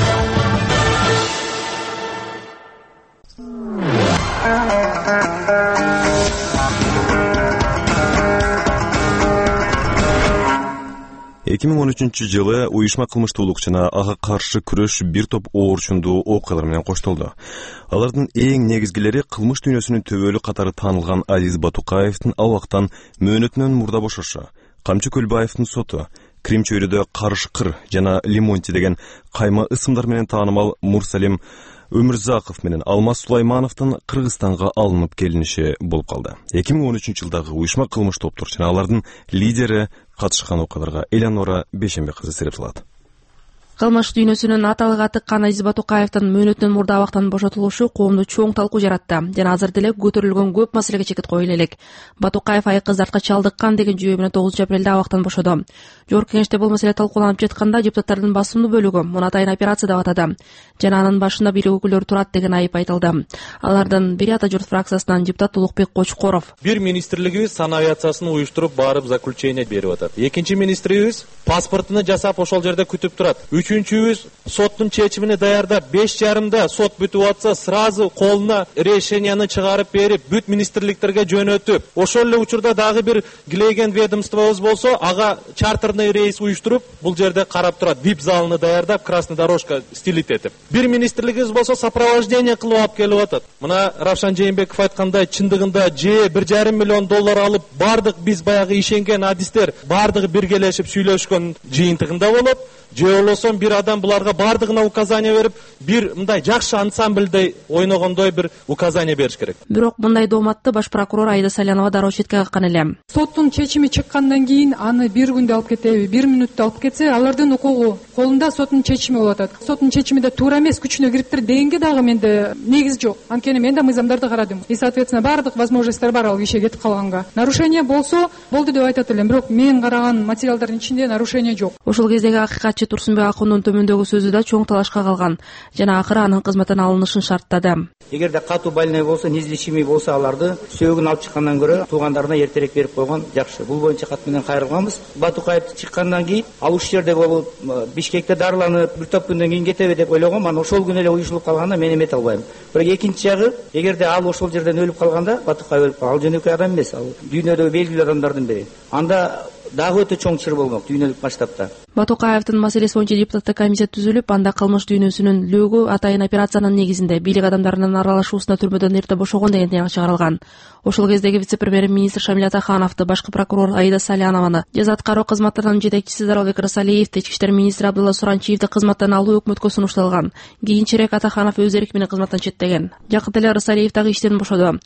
эки миң он үчүнчү жылы уюшма кылмыштуулук жана ага каршы күрөш бир топ оорчундуу окуялар менен коштолду. Алардын эң негизгилери кылмыш дүйнөсүнүн төбөлү катары таанылган Азиз Батукаевдин абактан мөөнөтүнөн мурда бошошу, Камчы Көлбаевдин соту, Крим чөйрөдө Карышкыр жана Лимонти деген кайма ысымдар менен таанымал Мурсалим Өмүрзаков менен Алмаз Сулаймановдун Кыргызстанга алынып келиниши болуп калды. эки миң он үчүнчү жылдагы уюшма кылмыш топтор жана алардын лидери катышкан окуяларга Элянора Бешенбек кызы сереп салат. Кылмыш дүйнөсүнүн аталыгы тыккан Азиз Батукаевдин мөөнөтүнөн мурда абактан бошотулушу коомдо чоң талкуу жаратты. Жана азыр деле көтөрүлгөн көп маселеге чекит коюла элек. Батукаев айык кыздартка чалдыккан деген жүйө менен тогузунчу апрелде абактан бошодо. Жогорку кеңеште бул маселе талкууланып жатканда депутаттардын басымдуу бөлүгү муну атайын операция деп атады. Жана анын башында бийлик өкүлдөрү турат деген айып айтылды. Алардын бири Ата журт фракциясынан депутат Улукбек Кочкоров. Бир министрлигибиз санавиациясын уюштуруп барып заключение берип атат. Экинчи министрибиз паспортуну жасап ошол жерде күтүп турат. Үчүнчүбүз соттун чечимини даярдап беш жарымда сот бүтүп атса сразу колуна решенияны чыгарып берип бүт министрликтерге жөнөтүп, ошол эле учурда дагы бир килейген ведомствобуз болсо ага чартерный рейс уюштуруп бул жерде карап турат, вип залыны даярдап, красный дорожка стилит этип. Бир министрлигибиз болсо сопровождение кылып алып келип атат. Мына Равшан Жээнбеков айткандай, чындыгында же бир жарым миллион доллар алып бардык биз баягы ишенген адистер бардыгы биргелешип сүйлөшкөн жыйынтыгында болот. Же болосо бир адам буларга бардыгына указание берип, бир мындай жакшы ансамбльдей ойногондой бир указание бериш керек. Бирок мындай дооматты баш прокурор Аида Салянова дароо четке каккан эле. Соттун чечими чыккандан кийин аны бир күндө алып кетеби, бир мүнөттө алып кетсе, алардын укугу колунда соттун чечими болуп атат. Соттун чечими да туура эмес, күчүнө кириптир дегенге дагы менде негиз жок. Анткени мен да мыйзамдарды карадым. И соответственно бардык возможностьтор бар ал кишиге кетип калганга. Нарушение болсо болду деп айтат элем, бирок мен караган материалдардын ичинде нарушение жок. Ошол кездеги акыйкатчы Турсунбек Акундун төмөндөгү сөзү да чоң талашка калган. Жана акыры анын кызматтан алынышын шарттады. Эгерде катуу больной болсо, неизлечимый болсо, аларды сөөгүн алып чыккандан көрө туугандарына эртерээк берип койгон жакшы. Бул боюнча кат менен кайрылганбыз. Батукаев чыккандан кийин ал ушул жерде болуп Бишкекте дарыланып бир топ күндөн кийин кетеби деп ойлогом. Анан ошол күнү эле уюшулуп калганда мен эмете албайм. Бирок экинчи жагы, эгерде ал ошол жерден өлүп калганда, Батукаев өлүп калган, ал жөнөкөй адам эмес, ал дүйнөдөгү белгилүү адамдардын бири. Анда дагы өтө чоң чыр болмок дүйнөлүк масштабта. Батукаевдин маселеси боюнча депутаттык комиссия түзүлүп, анда кылмыш дүйнөсүнүн лөгү атайын операциянын негизинде бийлик адамдарынын аралашуусуна түрмөдөн эрте бошогон деген тыйнак чыгарылган. Ошол кездеги вице-премьер-министр Шамиль Атахановду, башкы прокурор Аида Салянованы, жаза аткаруу кызматтарынын жетекчиси Даралбек Рысалиевди, ички иштер министри Абдулла Суранчиевди кызматтан алуу өкмөткө сунушталган. Кийинчерээк Атаханов өз эрки менен кызматтан четтеген. Жакында эле Рысалиев дагы иштен бошоду.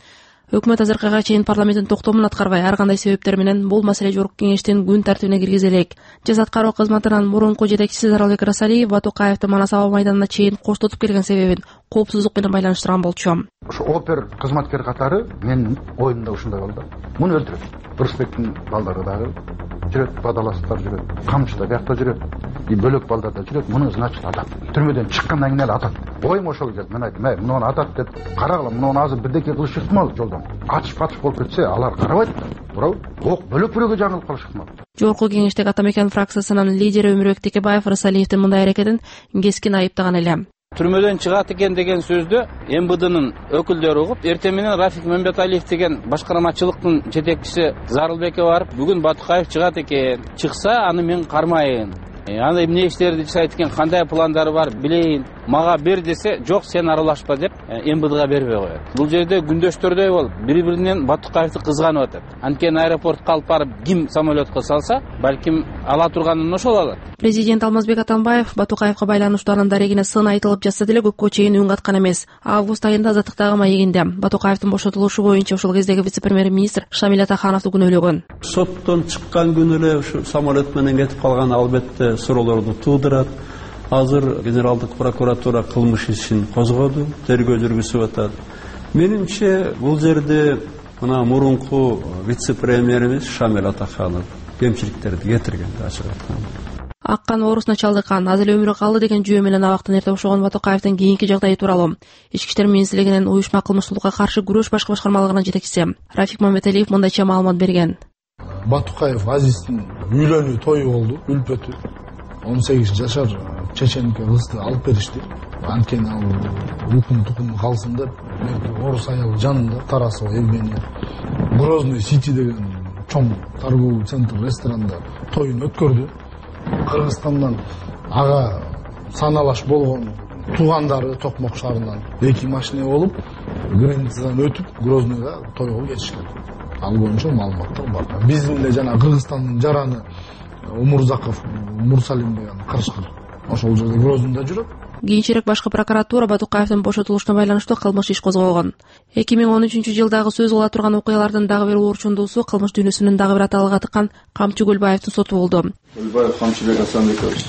Өкмөт азыркыга чейин парламенттин токтомун аткарбай, ар кандай себептер менен бул маселе жогорку кеңештин күн тартибине киргизе элек. Жаз аткаруу кызматынын мурунку жетекчиси Заралбек Расалиев Батукаевди Манас аба майданына чейин коштотуп келген себебин коопсуздук менен байланыштырган болчу. Ушу опер кызматкер катары менин оюмда ушундай болду. Муну өлтүрөт. Рысбектин балдары дагы жүрөт, бадаластар жүрөт, камчыда биякта жүрөт, и бөлөк балдар да жүрөт. Муну значит атат. Түрмөдөн чыккандан кийин эле атат. Оюм ошол келди. Мен айттым, "Эй, муну атат" деп. Карагыла, муну азыр бирдеке кылышы ыктымал жолдон. Атыш-патыш болуп кетсе, алар карабайт. Туурабы? Ок, бөлөк-бөлөккө жаңылып калышы ыктымал. Жогорку кеңештеги Ата Мекен фракциясынын лидери Өмүрбек Текебаев Расалиевдин мындай аракетин кескин айыптаган эле. Түрмөдөн чыгат экен деген сөздү эм бэ дэнын өкүлдөрү угуп, эртең менен Рафик Мамбеталиев деген башкармачылыктын жетекчиси Зарылбекке барып, "Бүгүн Батукаев чыгат экен. Чыкса, аны мен кармайын. Андай эмне иштерди жасайт экен, кандай пландары бар билейин. Мага бер десе, "Жок, сен аралашпа" деп эм бэ дага бербей коет. Бул жерде күндөштөрдөй болуп, бири-биринен Батукаевди кызганып атат. Анткени аэропортко алып барып ким самолетко салса, балким ала турганын ошол алат. Президент Алмазбек Атамбаев Батукаевга байланыштуу анын дарегине сын айтылып жатса деле көпкө чейин үн каткан эмес. Август айында Азаттыктагы маегинде Батукаевдин бошотулушу боюнча ошол кездеги вице-премьер-министр Шамил Атахановду күнөөлөгөн. Соттон чыккан күнү эле ушу самолет менен кетип калган албетте суроолорду туудурат. Азыр генералдык прокуратура кылмыш ишин козгоду, тергөө жүргүзүп атат. Менимче бул жерде мына мурунку вице-премьерибиз Шамил Атаханов кемчиликтерди кетирген ачык айтканда. Аккан оорусуна чалдыккан, аз эле өмүрү калды деген жүйө менен абактан эрте бошогон Батукаевдин кийинки жагдайы тууралуу Ички иштер министрлигинин уюшма кылмыштуулукка каршы күрөш башкы башкармалыгынын жетекчиси Рафик Мамбеталиев мындайча маалымат берген. Батукаев Азиздин үйлөнүү тою болду, үлпөтү. он сегиз жашар чеченке кызды алып беришти. Анткени ал укум тукум калсын деп, орус аял жанында Тарасова Евгения Грозный Сити деген чоң торговый центр ресторанда тоюн өткөрдү. Кыргызстандан ага саналаш болгон туугандары Токмок шаарынан эки машина болуп, границадан өтүп, Грозныйга тойго кетишкен. Ал боюнча маалыматтар бар. Биздин эле жана Кыргызстандын жараны Умурзаков Мурсалим деген кырчкыр ошол жерде Грозныйда жүрөт. Кийинчерээк башкы прокуратура Батукаевдин бошотулушуна байланыштуу кылмыш иш козгогон. эки миң он үчүнчү жылдагы сөз кыла турган окуялардын дагы бир уурчундуусу кылмыш дүйнөсүнүн дагы бир аталыга тыккан Камчы Көлбаевдин соту болду. Көлбаев Камчыбек Асанбекович.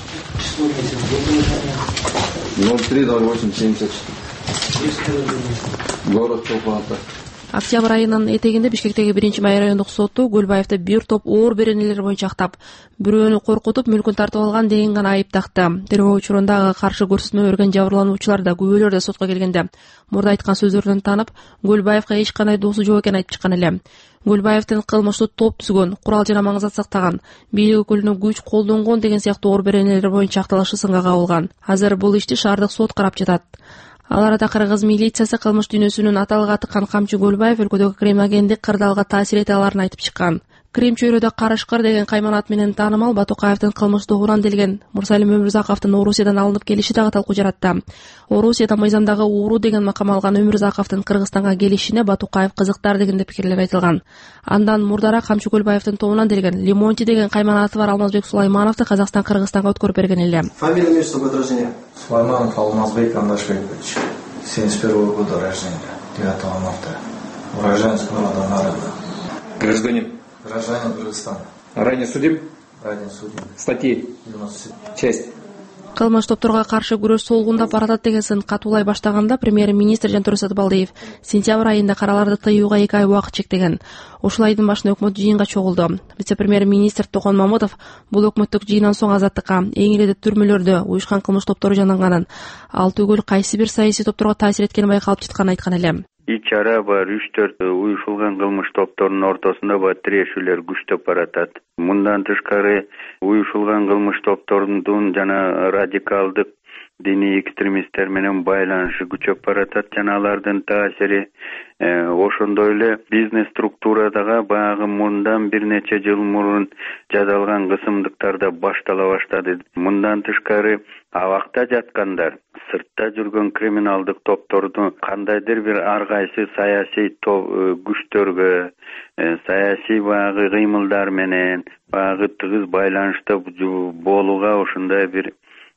ноль три ноль восемь семьдесят четыре. Город Чолпан-Ата. Октябрь айынын этегинде Бишкектеги биринчи май райондук соту Көлбаевди бир топ оор беренелер боюнча актап, бирөөнү коркутуп, мүлкүн тартып алган деген гана айып такты. Тергөө учурунда ага каршы көрсөтмө берген жабырлануучулар да, күбөлөр да сотко келгенде мурда айткан сөздөрүнөн танып, Көлбаевга эч кандай доосу жок экенин айтып чыккан эле. Көлбаевдин кылмыштуу топ түзгөн, курал жана маңызат сактаган, бийлик өкүлүнө күч колдонгон деген сыяктуу оор беренелер боюнча акталышы сынга кабылган. Азыр бул ишти шаардык сот карап жатат. Ал арада Кыргыз милициясы кылмыш дүйнөсүнүн аталыга тыккан Камчы Көлбаев өлкөдөгү криминогендик кырдаалга таасир эте аларын айтып чыккан. Крим чөйрөдө карышкыр деген кайманат менен таанымал Батукаевдин кылмыштуулугунан делген Мурсалим Өмүрзаковдун Орусиядан алынып келиши дагы талкуу жаратты. Орусияда мыйзамдагы ууру деген макам алган Өмүрзаковдун Кыргызстанга келишине Батукаев кызыктар дегенде пикирлер айтылган. Андан мурдара Камчы Көлбаевдин тобунан делген Лимонти деген кайманаты бар Алмазбек Сулаймановду Казакстан Кыргызстанга өткөрүп берген эле. Фамилия, место год рождения? Сулайманов Алмазбек Андашбекович. семьдесят первого года рождения, девятого марта. Уроженец города Народа. Гражданин? Гражданин Кыргызстана. Ранее судим? Ранее судим. Статьи? девяносто семь. Часть? Кылмыш топторго каршы күрөш солгундап баратат деген сын катуулай баштаганда премьер-министр Жантөре Сатыбалдиев сентябрь айында караларды тыюуга эки ай убакыт чектеген. Ушул айдын башында өкмөт жыйынга чогулду. Вице-премьер-министр Токон Мамутов бул өкмөттүк жыйындан соң Азаттыкка эң эле түрмөлөрдө уюшкан кылмыш топтору жанданганын, ал түгүл кайсы бир саясий топторго таасир эткени байкалып жатканын айткан эле. Ичара бар үч төрт уюшулган кылмыш топторунун ортосунда бар тирешүүлөр күчтөп баратат. Мындан тышкары уюшулган кылмыш топторунун жана радикалдык диний экстремисттер менен байланышы күчөп баратат жана алардын таасири ошондой эле бизнес структурадагы баягы мындан бир нече жыл мурун жасалган кысымдыктар да баштала баштады. Мындан тышкары абакта жаткандар сыртта жүргөн криминалдык топтордун кандайдыр бир ар кайсы саясий күчтөргө саясий баягы кыймылдар менен баягы тыгыз байланышта болууга ошондой бир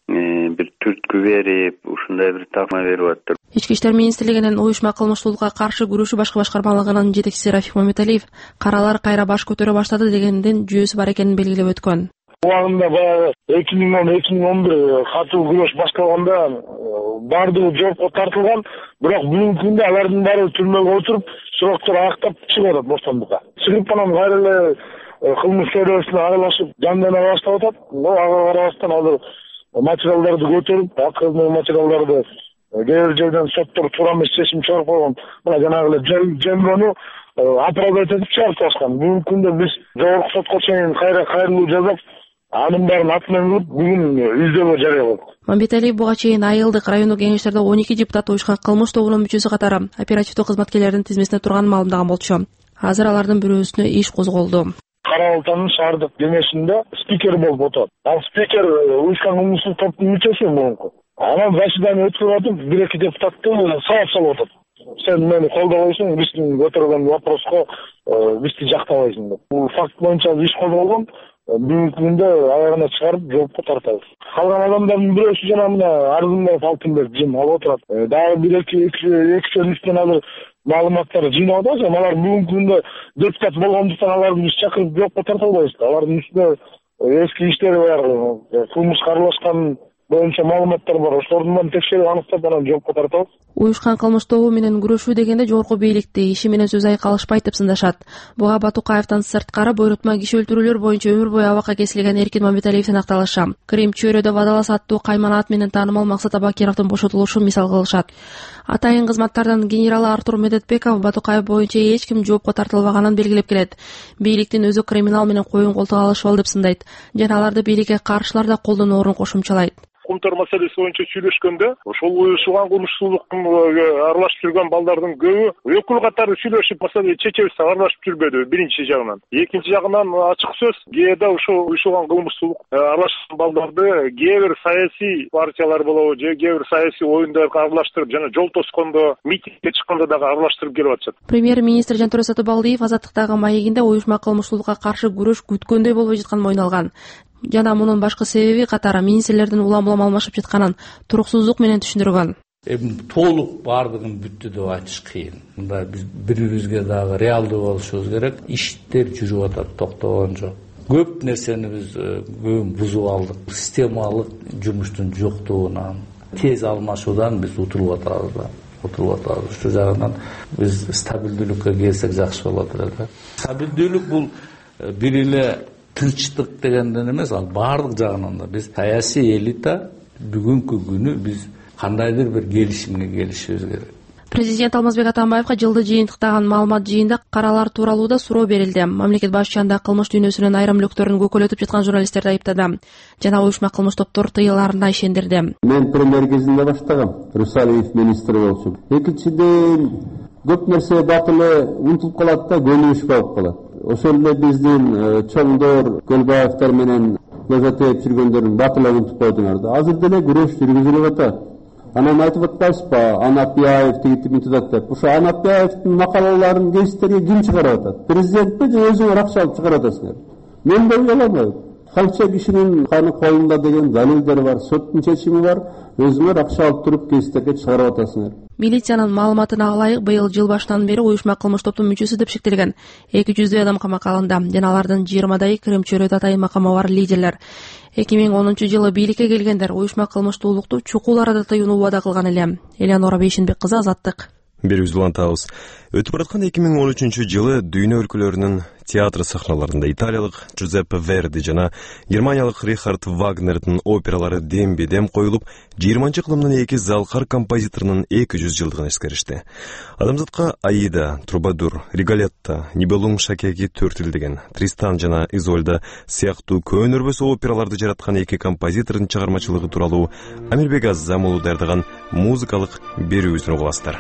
бир түрткү берип ушундай бир такма берип атат. Ички иштер министрлигинин уюшма кылмыштуулукка каршы күрөшүү башкы башкармалыгынын жетекчиси Рафик Мамбеталиев каралар кайра баш көтөрө баштады дегенден жүйөсү бар экенин белгилеп өткөн. Убагында баягы эки миң он эки миң он бир катуу күрөш башталганда баардыгы жоопко тартылган, бирок бүгүнкү күндө алардын баары түрмөгө отуруп, сроктор аяктап чыгып атат бостандыкка. Чыгып анан кайра эле кылмыш чөйрөсүнө аралашып жандана баштап атат. Ага карабастан азыр материалдарды көтөрүп, акыркы материалдарды кээ бир жерден соттор туура эмес чечим чыгарып койгон. Мына жанагы эле жемрону оправдать этип чыгарып таскан. Бүгүнкү күндө биз жогорку сотко чейин кайра кайрылуу жасап, анын баарын атынан кылып бүгүн издөө жарыя кылдык. Мамбеталиев буга чейин Айылдык райондук кеңештерде он эки депутат уюшкан кылмыш тобунун мүчөсү катары оперативдүү кызматкерлердин тизмесине турганын маалымдаган болчу. Азыр алардын бирөөсүнө иш козголду. Кара Алтанын шаардык кеңешинде спикер болуп отурат. Ал спикер уюшкан кылмыштуу топтун мүчөсү мурунку. Анан заседание өткөрүп атып, бир эки депутатты сабап салып атат. Сен мени колдобойсуң, биздин көтөргөн вопроско бизди жактабайсың деп. Бул факт боюнча иш козголгон. Бүгүнкү күндө аягына чыгарып жоопко тартабыз. Калган адамдардын бирөөсү жана мына Арзымбаев Алтынбек жим алып отурат. Дагы бир эки экичтен үчтөн азыр маалыматтар жыйнап атабыз. Алар бүгүнкү күндө депутат болгондуктан аларды биз чакырып жоопко тарта албайбыз. Алардын үстүнө эски иштери бар, кылмышка аралашкан боюнча маалыматтар бар. Ошолордун баарын текшерип аныктап анан жоопко тартабыз. Уюшкан кылмыш тобу менен күрөшүү дегенде жогорку бийликти иши менен сөз айкалышпайт деп сындашат. Буга Батукаевдин сырткары бойротма киши өлтүрүүлөр боюнча өмүр бою абакка кесилген Эркин Мамбеталиев сынакталышы. Крим чөйрөдө Бадалас аттуу кайманат менен таанымал Максат Абакеровдун бошотулушун мисал кылышат. Атайын кызматтардан генерал Артур Медетбеков Батукаев боюнча эч ким жоопко тартылбаганын белгилеп келет. Бийликтин өзү криминал менен коюн колтуга алышыбал деп сындайт. Жана аларды бийликке каршылар да колдоноорун кошумчалайт. Кумтар маселеси боюнча сүйлөшкөндө ошол уюшулган кылмыштуулуктун аралашып жүргөн балдардын көбү өкүл катары сүйлөшүп маселени чечебиз аралашып жүрбөдү биринчи жагынан. Экинчи жагынан ачык сөз кээде ошол уюшулган кылмыштуулук аралашкан балдарды кээ бир саясий партиялар болобу же кээ бир саясий оюндарга аралаштырып жана жол тоскондо митингге чыкканда дагы аралаштырып келип атышат. Премьер-министр Жантөре Сатыбалдиев Азаттыктагы маегинде уюшма кылмыштуулукка каршы күрөш күткөндөй болбой жатканын мойнуна алган. Жана мунун башкы себеби катары министрлердин улам-улам алмашып жатканын туруксуздук менен түшүндүргөн. Эми толук баардыгын бүттү деп айтыш кыйын. Мында биз бири-бирибизге дагы реалдуу болушубуз керек. Иштер жүрүп атат, токтогон жок. Көп нерсени биз көбүн бузуп алдык. Системалык жумуштун жоктугунан, тез алмашуудан биз утулуп атабыз да. Утулуп атабыз. Ушул жагынан биз стабилдүүлүккө келсек жакшы болот эле. Стабилдүүлүк бул бир эле тынчтык дегенден эмес, ал баардык жагынан да биз саясий элита бүгүнкү күнү биз кандайдыр бир келишимге келишибиз керек. Президент Алмазбек Атамбаевга жылды жыйынтыктаган маалымат жыйында каралар тууралуу да суроо берилди. Мамлекет башчысында кылмыш дүйнөсүнүн айрым löктөрүн көкөлөтүп жаткан журналисттерди айыптады. Жана уюшма кылмыш топтор тыйыларына ишендирди. Мен премьер кезинде баштагам. Русалиев министр болчу. Экинчиден көп нерсе батылы унутулуп калат да, көнүгүш болуп калат. Ошол эле биздин чоңдор, Көлбаевдер менен лозатеп жүргөндөрдүн батылы унутуп койдуңар да. Азыр деле күрөш жүргүзүлүп атат. Анан айтып атпайсызбы, Анапияев тигит мынтат деп. Ошо Анапияевдин макалаларын гезиттерге ким чыгарып атат? Президентпи же өзүңөр акча алып чыгарып атасыңар? Мен да уяла алмайм. Канча кишинин каны колунда деген далилдер бар, соттун чечими бар. Өзүңөр акча алып туруп гезиттерге чыгарып атасыңар. Милициянын маалыматына ылайык быйыл жыл башынан бери уюшма кылмыш топтун мүчөсү деп шектелген эки жүздөй адам камакка алынды. Жана алардын жыйырмадайы Крым чөйрөдө атайын макамы бар лидерлер. эки миң онунчу жылы бийликке келгендер уюшма кылмыштуулукту чукул арада тыюуну убада кылган эле. Элеонора Бейшенбек кызы, Азаттык. Берүүбүздү улантабыз. Өтүп бараткан эки миң он үчүнчү жылы дүйнө өлкөлөрүнүн театр сахналарында италиялык Джузеппе Верди жана германиялык Рихард Вагнердин опералары демби-дем коюлуп, жыйырманчы кылымдын эки залкар композиторунун эки жүз жылдыгын эскеришти. Адамзатка Аида, Трубадур, Риголетто, Нибелунг Шакеги төртүлдөгөн Тристан жана Изольда сыяктуу көөн өрбөс операларды жараткан эки композитордун чыгармачылыгы тууралуу Амирбек Аззам уулу даярдаган музыкалык берүүбүздүн угуласыздар.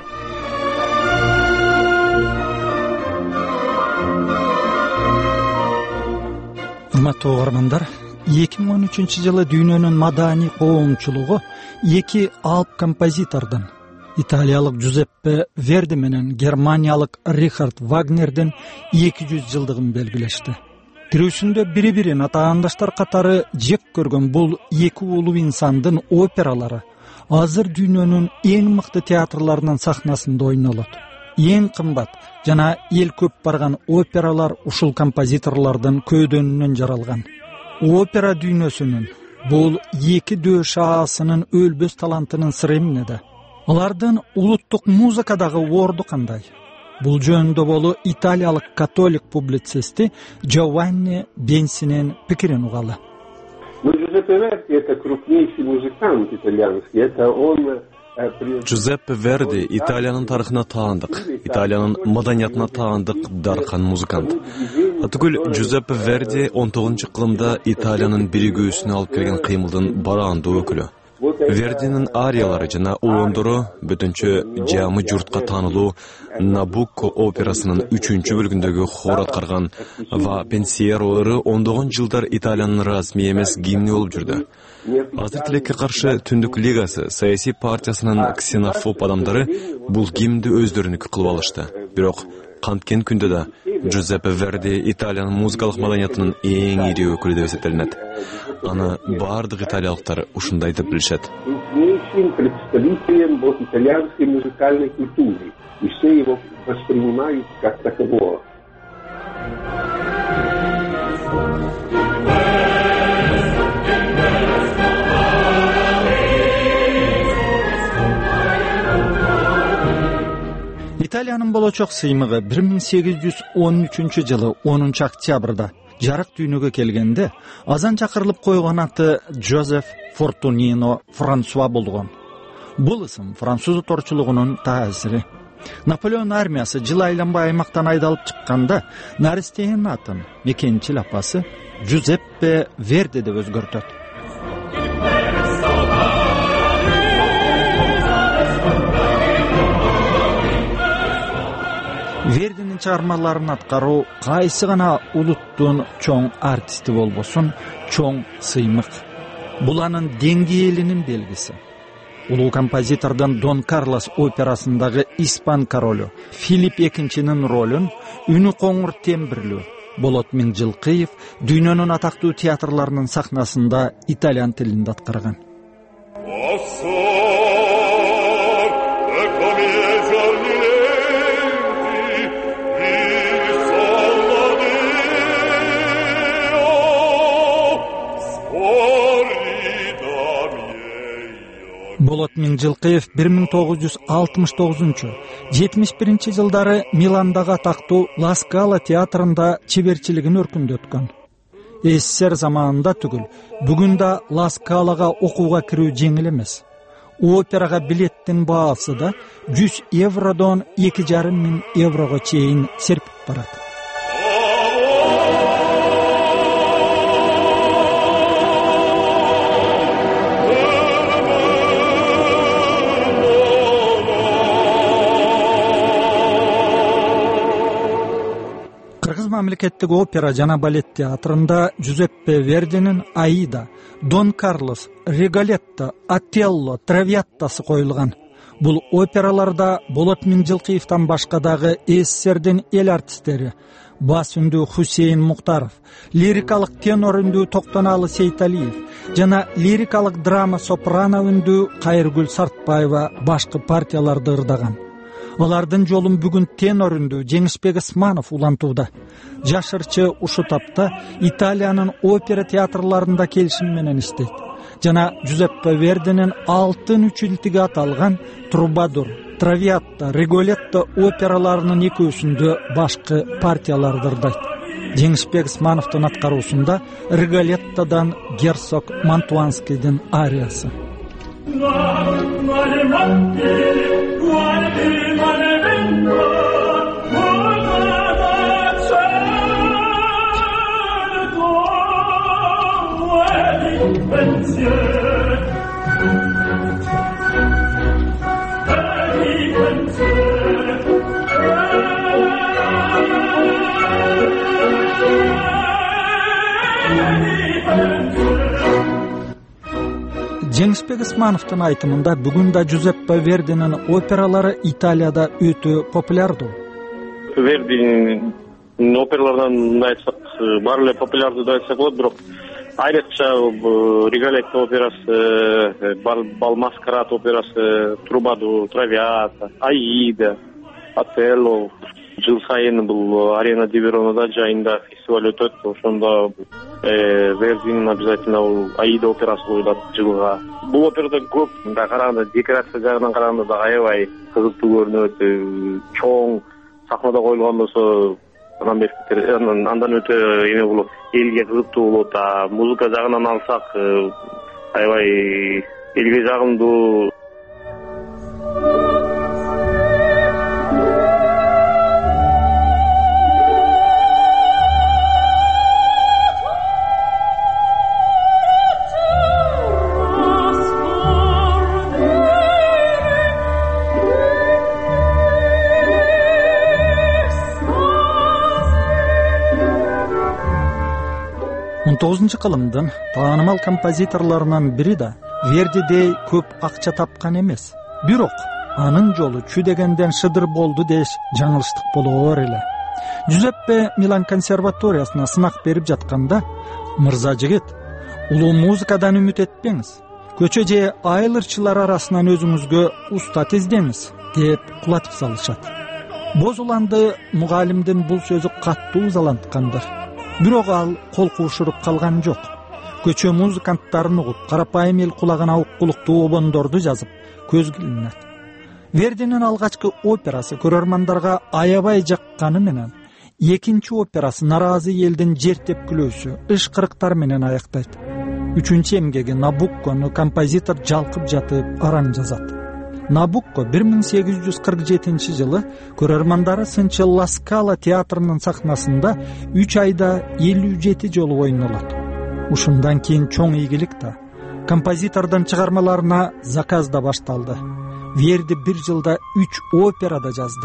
Урматтуу угармандар, эки миң он үчүнчү жылы дүйнөнүн маданий коомчулугу эки алп композитордун, италиялык Джузеппе Верди менен германиялык Рихард Вагнердин эки жүз жылдыгын белгилешти. тирүүсүндө бири бирин атаандаштар катары жек көргөн бул эки улуу инсандын опералары азыр дүйнөнүн эң мыкты театрларынын сахнасында ойнолот. Эң кымбат жана эл көп барган опералар ушул композиторлордун көөдөнүнөн жаралган. Опера дүйнөсүнүн бул эки дөш аасынын өлбөс талантынын сыры эмнеде? Алардын улуттук музыкадагы орду кандай? Бул жөнүндө болу италиялык католик публицисти Джованни Бенсинин пикирин угалы. Джузеппе Верди Италиянын тарыхына таандык, Италиянын маданиятына таандык даркан музыкант. Атүгүл Джузеппе Верди он тогузунчу кылымда Италиянын биригүүсүнө алып келген кыймылдын бараандуу өкүлү. Вердинин ариялары жана оондору бүтүнчө жамы журтка таанылуу Набукко операсынын үчүнчү бөлүгүндөгү хор аткарган ва пенсиеролору ондогон жылдар Италиянын расмий эмес гимни болуп жүрдү. Азыр тилекке каршы Түндүк лигасы саясий партиясынын ксенофоб адамдары бул гимнди өздөрүнүкү кылып алышты. Бирок канткен күндө да Джузеппе Верди Италиянын музыкалык маданиятынын эң ири өкүлү деп эсептелинет. Аны бардык италиялыктар ушундай деп билишет. Италиянын болочок сыймыгы бир миң сегиз жүз он үчүнчү жылы онунчу октябрда жарык дүйнөгө келгенде азан чакырылып койгон аты Жозеф Фортунино Франсуа болгон. Бул ысым француз торчулугунун таасири. Наполеон армиясы жыл айланбай аймактан айдалып чыкканда наристенин атын мекенчил апасы Джузеппе Верди деп өзгөртөт. Вердинин чыгармаларын аткаруу кайсы гана улуттун чоң артисти болбосун чоң сыймык. Бул анын деңгээлинин белгиси. Улуу композитордун Дон Карлос операсындагы испан королу Филипп экинчинин ролун үнү коңур тембирлүү Болот Миңжилкыев дүйнөнүн атактуу театрларынын сахнасында итальян тилинде аткарган. Болот Миңжилкыев бир миң тогуз жүз алтымыш тогузунчу — жетимиш биринчи жылдары Миландагы атактуу Ла Скала театрында чеберчилигин өркүндөткөн. СССР заманында түгүл, бүгүн да Ла Скалага окууга кирүү жеңил эмес. Операга билеттин баасы да жүз евродон эки жарым миң еврого чейин серпип барат. Мамлекеттик опера жана балет театрында Джузеппе Вердинин Аида, Дон Карлос, Риголетто, Отелло, Травиаттасы коюлган. Бул операларда Болот Миңжилкыевден башка дагы СССРдин эл артисттери бас үндүү Хусейин Муктаров, лирикалык тенор үндүү Токтоналы Сейталиев жана лирикалык драма сопрано үндүү Кайыргүл Сартбаева башкы партияларды ырдаган. Алардын жолун бүгүн тенор үндүү Жеңишбек Ысманов улантууда. Жашырчы ушу тапта Италиянын опера театрларында келишим менен иштейт. Жана Джузеппе Вердинин алтын үчүлтүгү аталган Трубадур, Травиатта, Риголетто операларынын экөөсүндө башкы партияларды ырдайт. Жеңишбек Ысмановдун аткаруусунда Риголеттодан Герцог Мантуанскийдин ариясы. Жеңишбек Ысмановдун айтымында бүгүн да Джузеппе Вердинин опералары Италияда өтө популярдуу. Вердинин операларынан айтсак, баары эле популярдуу деп айтсак болот, бирок айрыкча Риголетто операсы, Бал Маскарад операсы, Трубаду, Травиата, Аида, Отелло жыл сайын бул Арена ди Веронада жайында фестиваль өтөт. Ошондо Вердинин обязательно бул Аида операсы коюлат жылга. Бул операда көп мындай караганда, декорация жагынан караганда да аябай кызыктуу көрүнөт. Чоң сахнада коюлган болсо андан өтө эме болот, элге кызыктуу болот. А музыка жагынан алсак аябай элге жагымдуу. он тогузунчу кылымдын таанымал композиторлорунун бири да Вердидей көп акча тапкан эмес. Бирок анын жолу чү дегенден шыдыр болду деш жаңылыштык болоор эле. Джузеппе Милан консерваториясына сынак берип жатканда, мырза жигит, улуу музыкадан үмүт этпеңиз, көчө же айылырчылар арасынан өзүңүзгө устат издеңиз деп кулатып салышат. Боз уланды мугалимдин бул сөзү каттуу ызаланткандыр. Бирок ал кол куушуруп калган жок. Көчө музыканттарын угуп, карапайым эл кулагына уккулуктуу обондорду жазып, көзгө илинет. Вердинин алгачкы операсы көрөрмандарга аябай жакканы менен, экинчи операсы наразы элдин жер тепкилөөсү, ышкырыктар менен аяктайт. Үчүнчү эмгеги Набуккону композитор жалкып жатып аран жазат. Набукко бир миң сегиз жүз кырк жетинчи жылы көрөрмандары сынчы Ла Скала театрынын сахнасында үч айда элүү жети жолу ойнолот. Ушундан кийин чоң ийгилик да, композитордун чыгармаларына заказ да башталды. Верди бир жылда үч опера да жазды.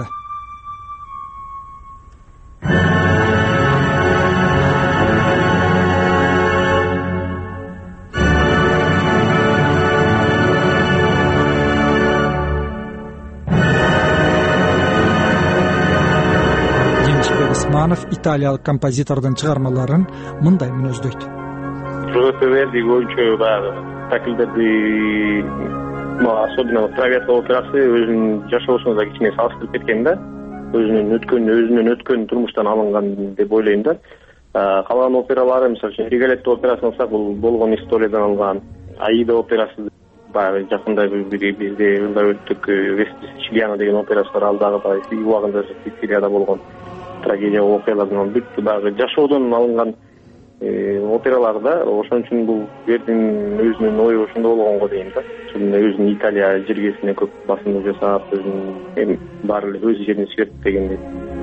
Италиялык композитордун чыгармаларын мындай мүнөздөйт. Джузеппе Верди көбүнчө баягы спектакльдерди, особенно Травиата операсы өзүнүн жашоосуна да кичине салыштырып кеткен да. Өзүнүн өткөн, өзүнүн өткөн турмуштан алынган деп ойлойм да. Калган опералары, мисалы үчүн Риголетто операсын алсак, бул болгон историядан алган. Аида операсы баягы жакында бизде ылдап өттүк, Вести Сицилиано деген операсы бар, ал дагы баягы убагында Сицилияда болгон трагедия окуялардан бүт баягы жашоодон алынган операларда. Ошон үчүн бул Вердинин өзүнүн ою ошондо болгонго дейм да. Ошондо өзүнүн Италия жиргесине көп басымдык жасап, өзүнүн эми баары эле өз жерин сүйөт дегендей.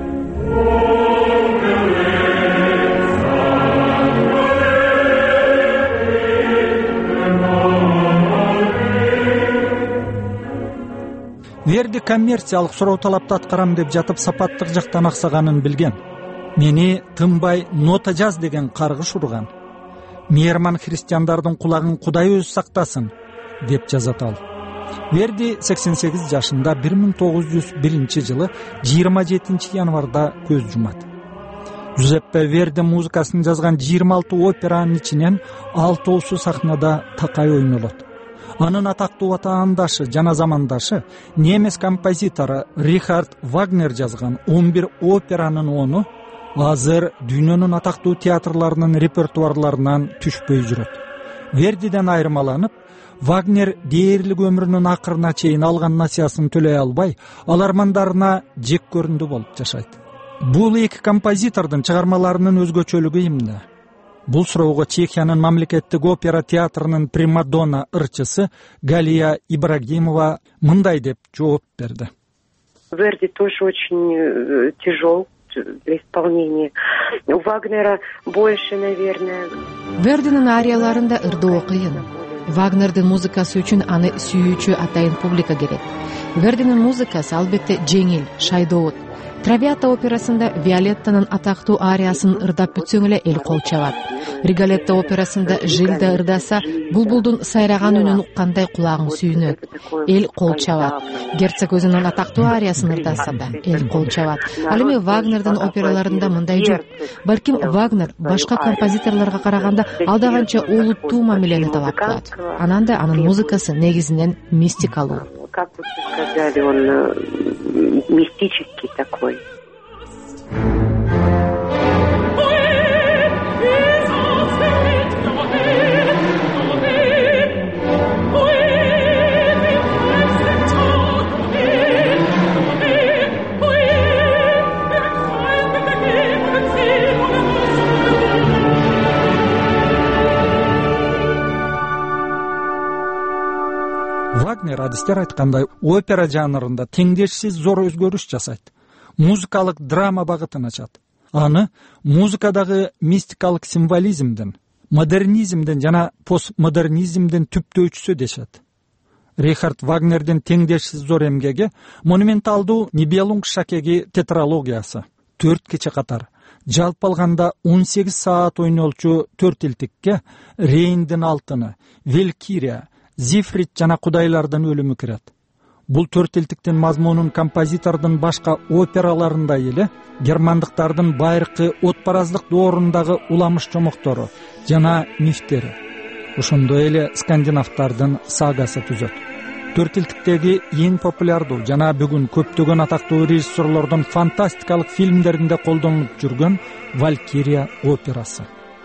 Верди коммерциялык суроо талапты аткарам деп жатып сапаттык жактан аксаганын билген. Мени тынбай нота жаз деген каргыш урган. Мейрман христиандардын кулагын Кудай өзү сактасын деп жазат ал. Верди сексен сегиз жашында бир миң тогуз жүз биринчи жылы жыйырма жетинчи январда көз жумат. Джузеппе Верди музыкасын жазган жыйырма алты операнын ичинен алтоосу сахнада такай ойнолот. Анын атактуу атаандашы жана замандашы немес композитору Рихард Вагнер жазган он бир операнын ону азыр дүйнөнүн атактуу театрларынын репертуарларынан түшпөй жүрөт. Вердиден айырмаланып, Вагнер дээрлик өмүрүнүн акырына чейин алган насыясын төлөй албай, алармандарына жек көрүндү болуп жашайт. Бул эки композитордун чыгармаларынын өзгөчөлүгү эмне? Бул суроого Чехиянын мамлекеттик опера театрынын примадонна ырчысы Галия Ибрагимова мындай деп жооп берди. Верди тоже очень тяжел для исполнения. У Вагнера больше, наверное. Вердинин арияларында ырдоо кыйын. Вагнердин музыкасы үчүн аны сүйүүчү атайын публика керек. Вердинин музыкасы албетте жеңил, шайдоот. Травиата операсында Виолеттанын атактуу ариясын ырдап бүтсөң эле эл кол чабат. Риголетто операсында Жилда ырдаса, булбулдун сайраган үнүн уккандай кулагың сүйүнөт. Эл кол чабат. Герцог өзүнүн атактуу ариясын ырдаса да, эл кол чабат. Ал эми Вагнердин операларында мындай жок. Балким Вагнер башка композиторлорго караганда алда канча олуттуу мамилени талап кылат. Анан да анын музыкасы негизинен мистикалуу. Как вы сказали, он мистический такой. Вагнер адистер айткандай опера жанрында теңдешсиз зор өзгөрүш жасайт. Музыкалык драма багытын ачат. Аны музыкадагы мистикалык символизмден, модернизмден жана постмодернизмден түптөөчүсү дешет. Рихард Вагнердин теңдешсиз зор эмгеги монументалдуу Нибелунг шакеги тетралогиясы. Төрт кече катар жалпы алганда он сегиз саат ойнолчу төрт илтикке Рейндин алтыны, Валькирия, Зифрит жана кудайлардын өлүмү кирет. Бул төрт илтиктин мазмунун композитордун башка операларындай эле германдыктардын байыркы отпараздык доорундагы уламыш чомоктору жана мифтери, ошондой эле скандинавдардын сагасы түзөт. Төрт илтиктеги эң популярдуу жана бүгүн көптөгөн атактуу режиссерлордун фантастикалык фильмдеринде колдонулуп жүргөн Валькирия операсы.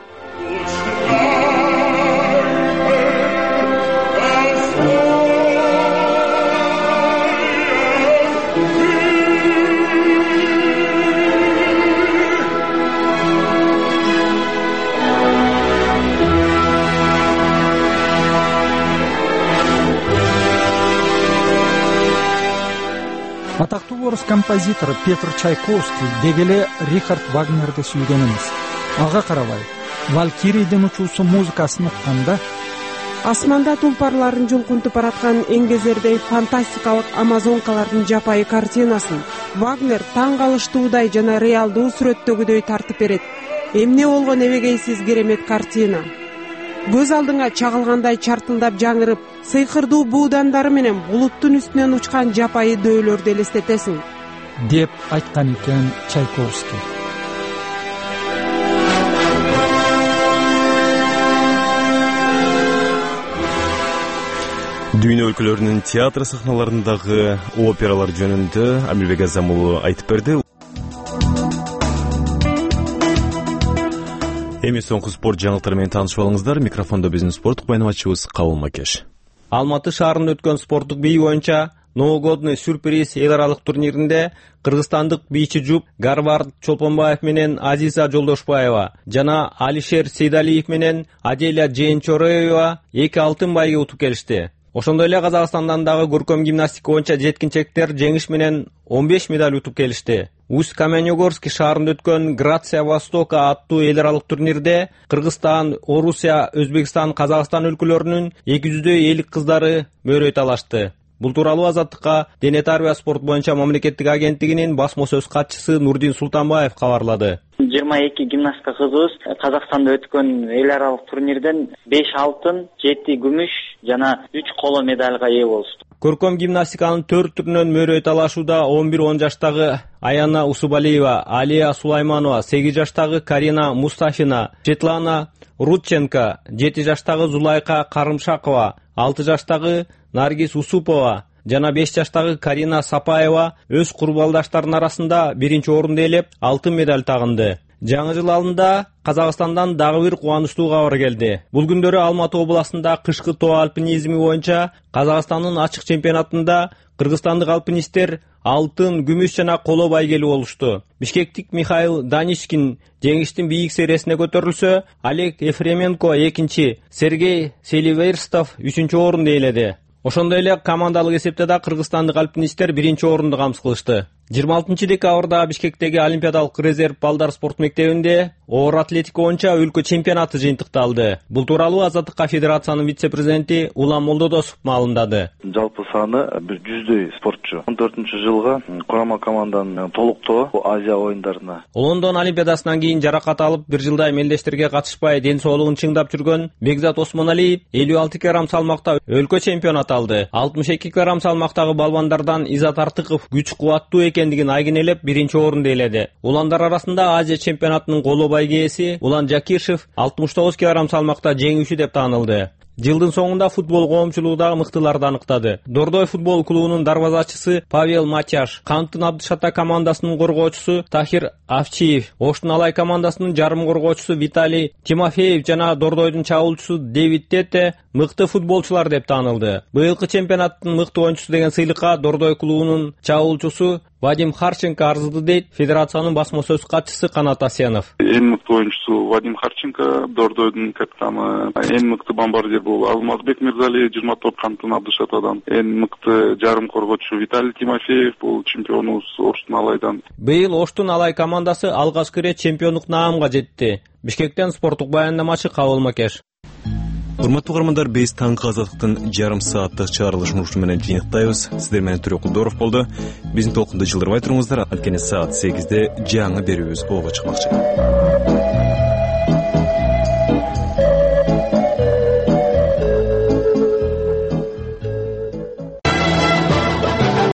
Атактуу орус композитору Петр Чайковский дегеле Рихард Вагнерди сүйгөн эмес. Ага карабай, Валькирийдин учуусу музыкасын укканда асманда тулпарларын жулкунтуп бараткан эңгезердей фантастикалык амазонкалардын жапайы картинасын Вагнер таң калыштуудай жана реалдуу сүрөттөгүдөй тартып берет. Эмне болгон эбегейсиз керемет картина. Көз алдыңа чагылгандай чартылдап жаңырып, сыйкырдуу буудандары менен булуттун үстүнөн учкан жапайы дөөлөрдү элестетесиң, деп айткан экен Чайковский. Дүйнө өлкөлөрүнүн театр сахналарындагы опералар жөнүндө Амилбек Азам уулу айтып берди. Эми соңку спорт жаңылыктары менен таанышып алыңыздар. Микрофондо биздин спорттук байнамачыбыз Кабыл Макеш. Алматы шаарында өткөн спорттук бий боюнча новогодный сюрприз эл аралык турниринде кыргызстандык бийчи жуп Гарвард Чолпонбаев менен Азиза Жолдошбаева жана Алишер Сейдалиев менен Аделя Жээнчороева эки алтын байге утуп келишти. Ошондой эле Казакстандан дагы көркөм гимнастика боюнча жеткинчектер жеңиш менен он беш медаль утуп келишти. Усть-Каменогорский шаарында өткөн Грация Востока аттуу эл аралык турнирде Кыргызстан, Орусия, Өзбекстан, Казакстан өлкөлөрүнүн эки жүздөй элик кыздары мөрөй талашты. Бул тууралуу Азаттыкка Дене тарбия спорт боюнча мамлекеттик агенттигинин басма сөз катчысы Нурдин Султанбаев кабарлады. жыйырма эки гимнастка кызыбыз Казакстанда өткөн эл аралык турнирден беш алтын, жети күмүш жана үч коло медальга ээ болушту. Көркөм гимнастиканын төрт түрүнөн мөрөй талашууда он бир он жаштагы Аяна Усубалиева, Алия Сулайманова, сегиз жаштагы Карина Мустафина, Светлана Рудченко, жети жаштагы Зулайка Карымшакова, алты жаштагы Наргиз Усупова жана беш жаштагы Карина Сапаева өз курбалдаштарынын арасында биринчи орунду ээлеп алтын медаль тагынды. Жаңы жыл алдында Казакстандан дагы бир кубанычтуу кабар келди. Бул күндөрү Алматы областында кышкы тоо альпинизми боюнча Казакстандын ачык чемпионатында кыргызстандык альпинисттер алтын, күмүш жана коло байгелүү болушту. Бишкектик Михаил Данишкин жеңиштин бийик сериясине көтөрүлсө, Олег Ефременко экинчи, Сергей Селиверстов үчүнчү орунду ээледи. Ошондой эле командалык эсепте да кыргызстандык альпинисттер биринчи орунду камсыз кылышты. жыйырма алтынчы декабрда Бишкектеги Олимпиадалык резерв балдар спорт мектебинде оор атлетика боюнча өлкө чемпионаты жыйынтыкталды. Бул тууралуу Азаттыкка федерациянын вице-президенти Улам Молдодосов маалымдады. Жалпы саны бир жүздөй спортчу. он төртүнчү жылга курама команданын толуктоо Азия оюндарына. Лондон Олимпиадасынан кийин жаракат алып, бир жылдай мелдештерге катышпай ден соолугун чыңдап жүргөн Бекзат Осмоналиев элүү алты килограмм салмакта өлкө чемпионат алды. алтымыш эки килограмм салмактагы балбандардан Изат Артыков күч кубаттуу экендигин айгинелеп биринчи орунду ээледи. Уландар арасында Азия чемпионатынын коло байгээси Улан Жакишев алтымыш тогуз килограмм салмакта жеңүүчү деп таанылды. Жылдын соңунда футбол коомчулугу мыктыларды аныктады. Дордой футбол клубунун дарбазачысы Павел Матяш, Кантын Абдышата командасынын коргоочусу Тахир Авчиев, Оштун Алай командасынын жарым коргоочусу Виталий Тимофеев жана Дордойдун чабуулчусу Дэвид Тете мыкты футболчулар деп таанылды. Быйылкы чемпионаттын мыкты оюнчусу деген сыйлыкка Дордой клубунун чабуулчусу Вадим Харченко арзыды дейт федерациянын басма сөз катчысы Канат Асенов. Эң мыкты оюнчусу Вадим Харченко, Дордойдун капитаны, эң мыкты бомбардир бул Алмазбек Мирзалиев жыйырма топ Кантын Абдышатадан, эң мыкты жарым коргоочу Виталий Тимофеев бул чемпионубуз Оштун Алайдан. Быйыл Оштун Алай командасы алгачкы ирет чемпиондук наамга жетти. Бишкектен спорттук баяндамачы Кабыл Макеш. Урматтуу угармандар, биз таңкы азаттыктын жарым сааттык чыгарылышын ушуну менен жыйынтайбыз. Сиздер менен Төрө Кулдоров болду. Биздин толкунду жылдырбай туруңуздар. Анткени саат сегизде жаңы берүүбүз ого чыкмакчы.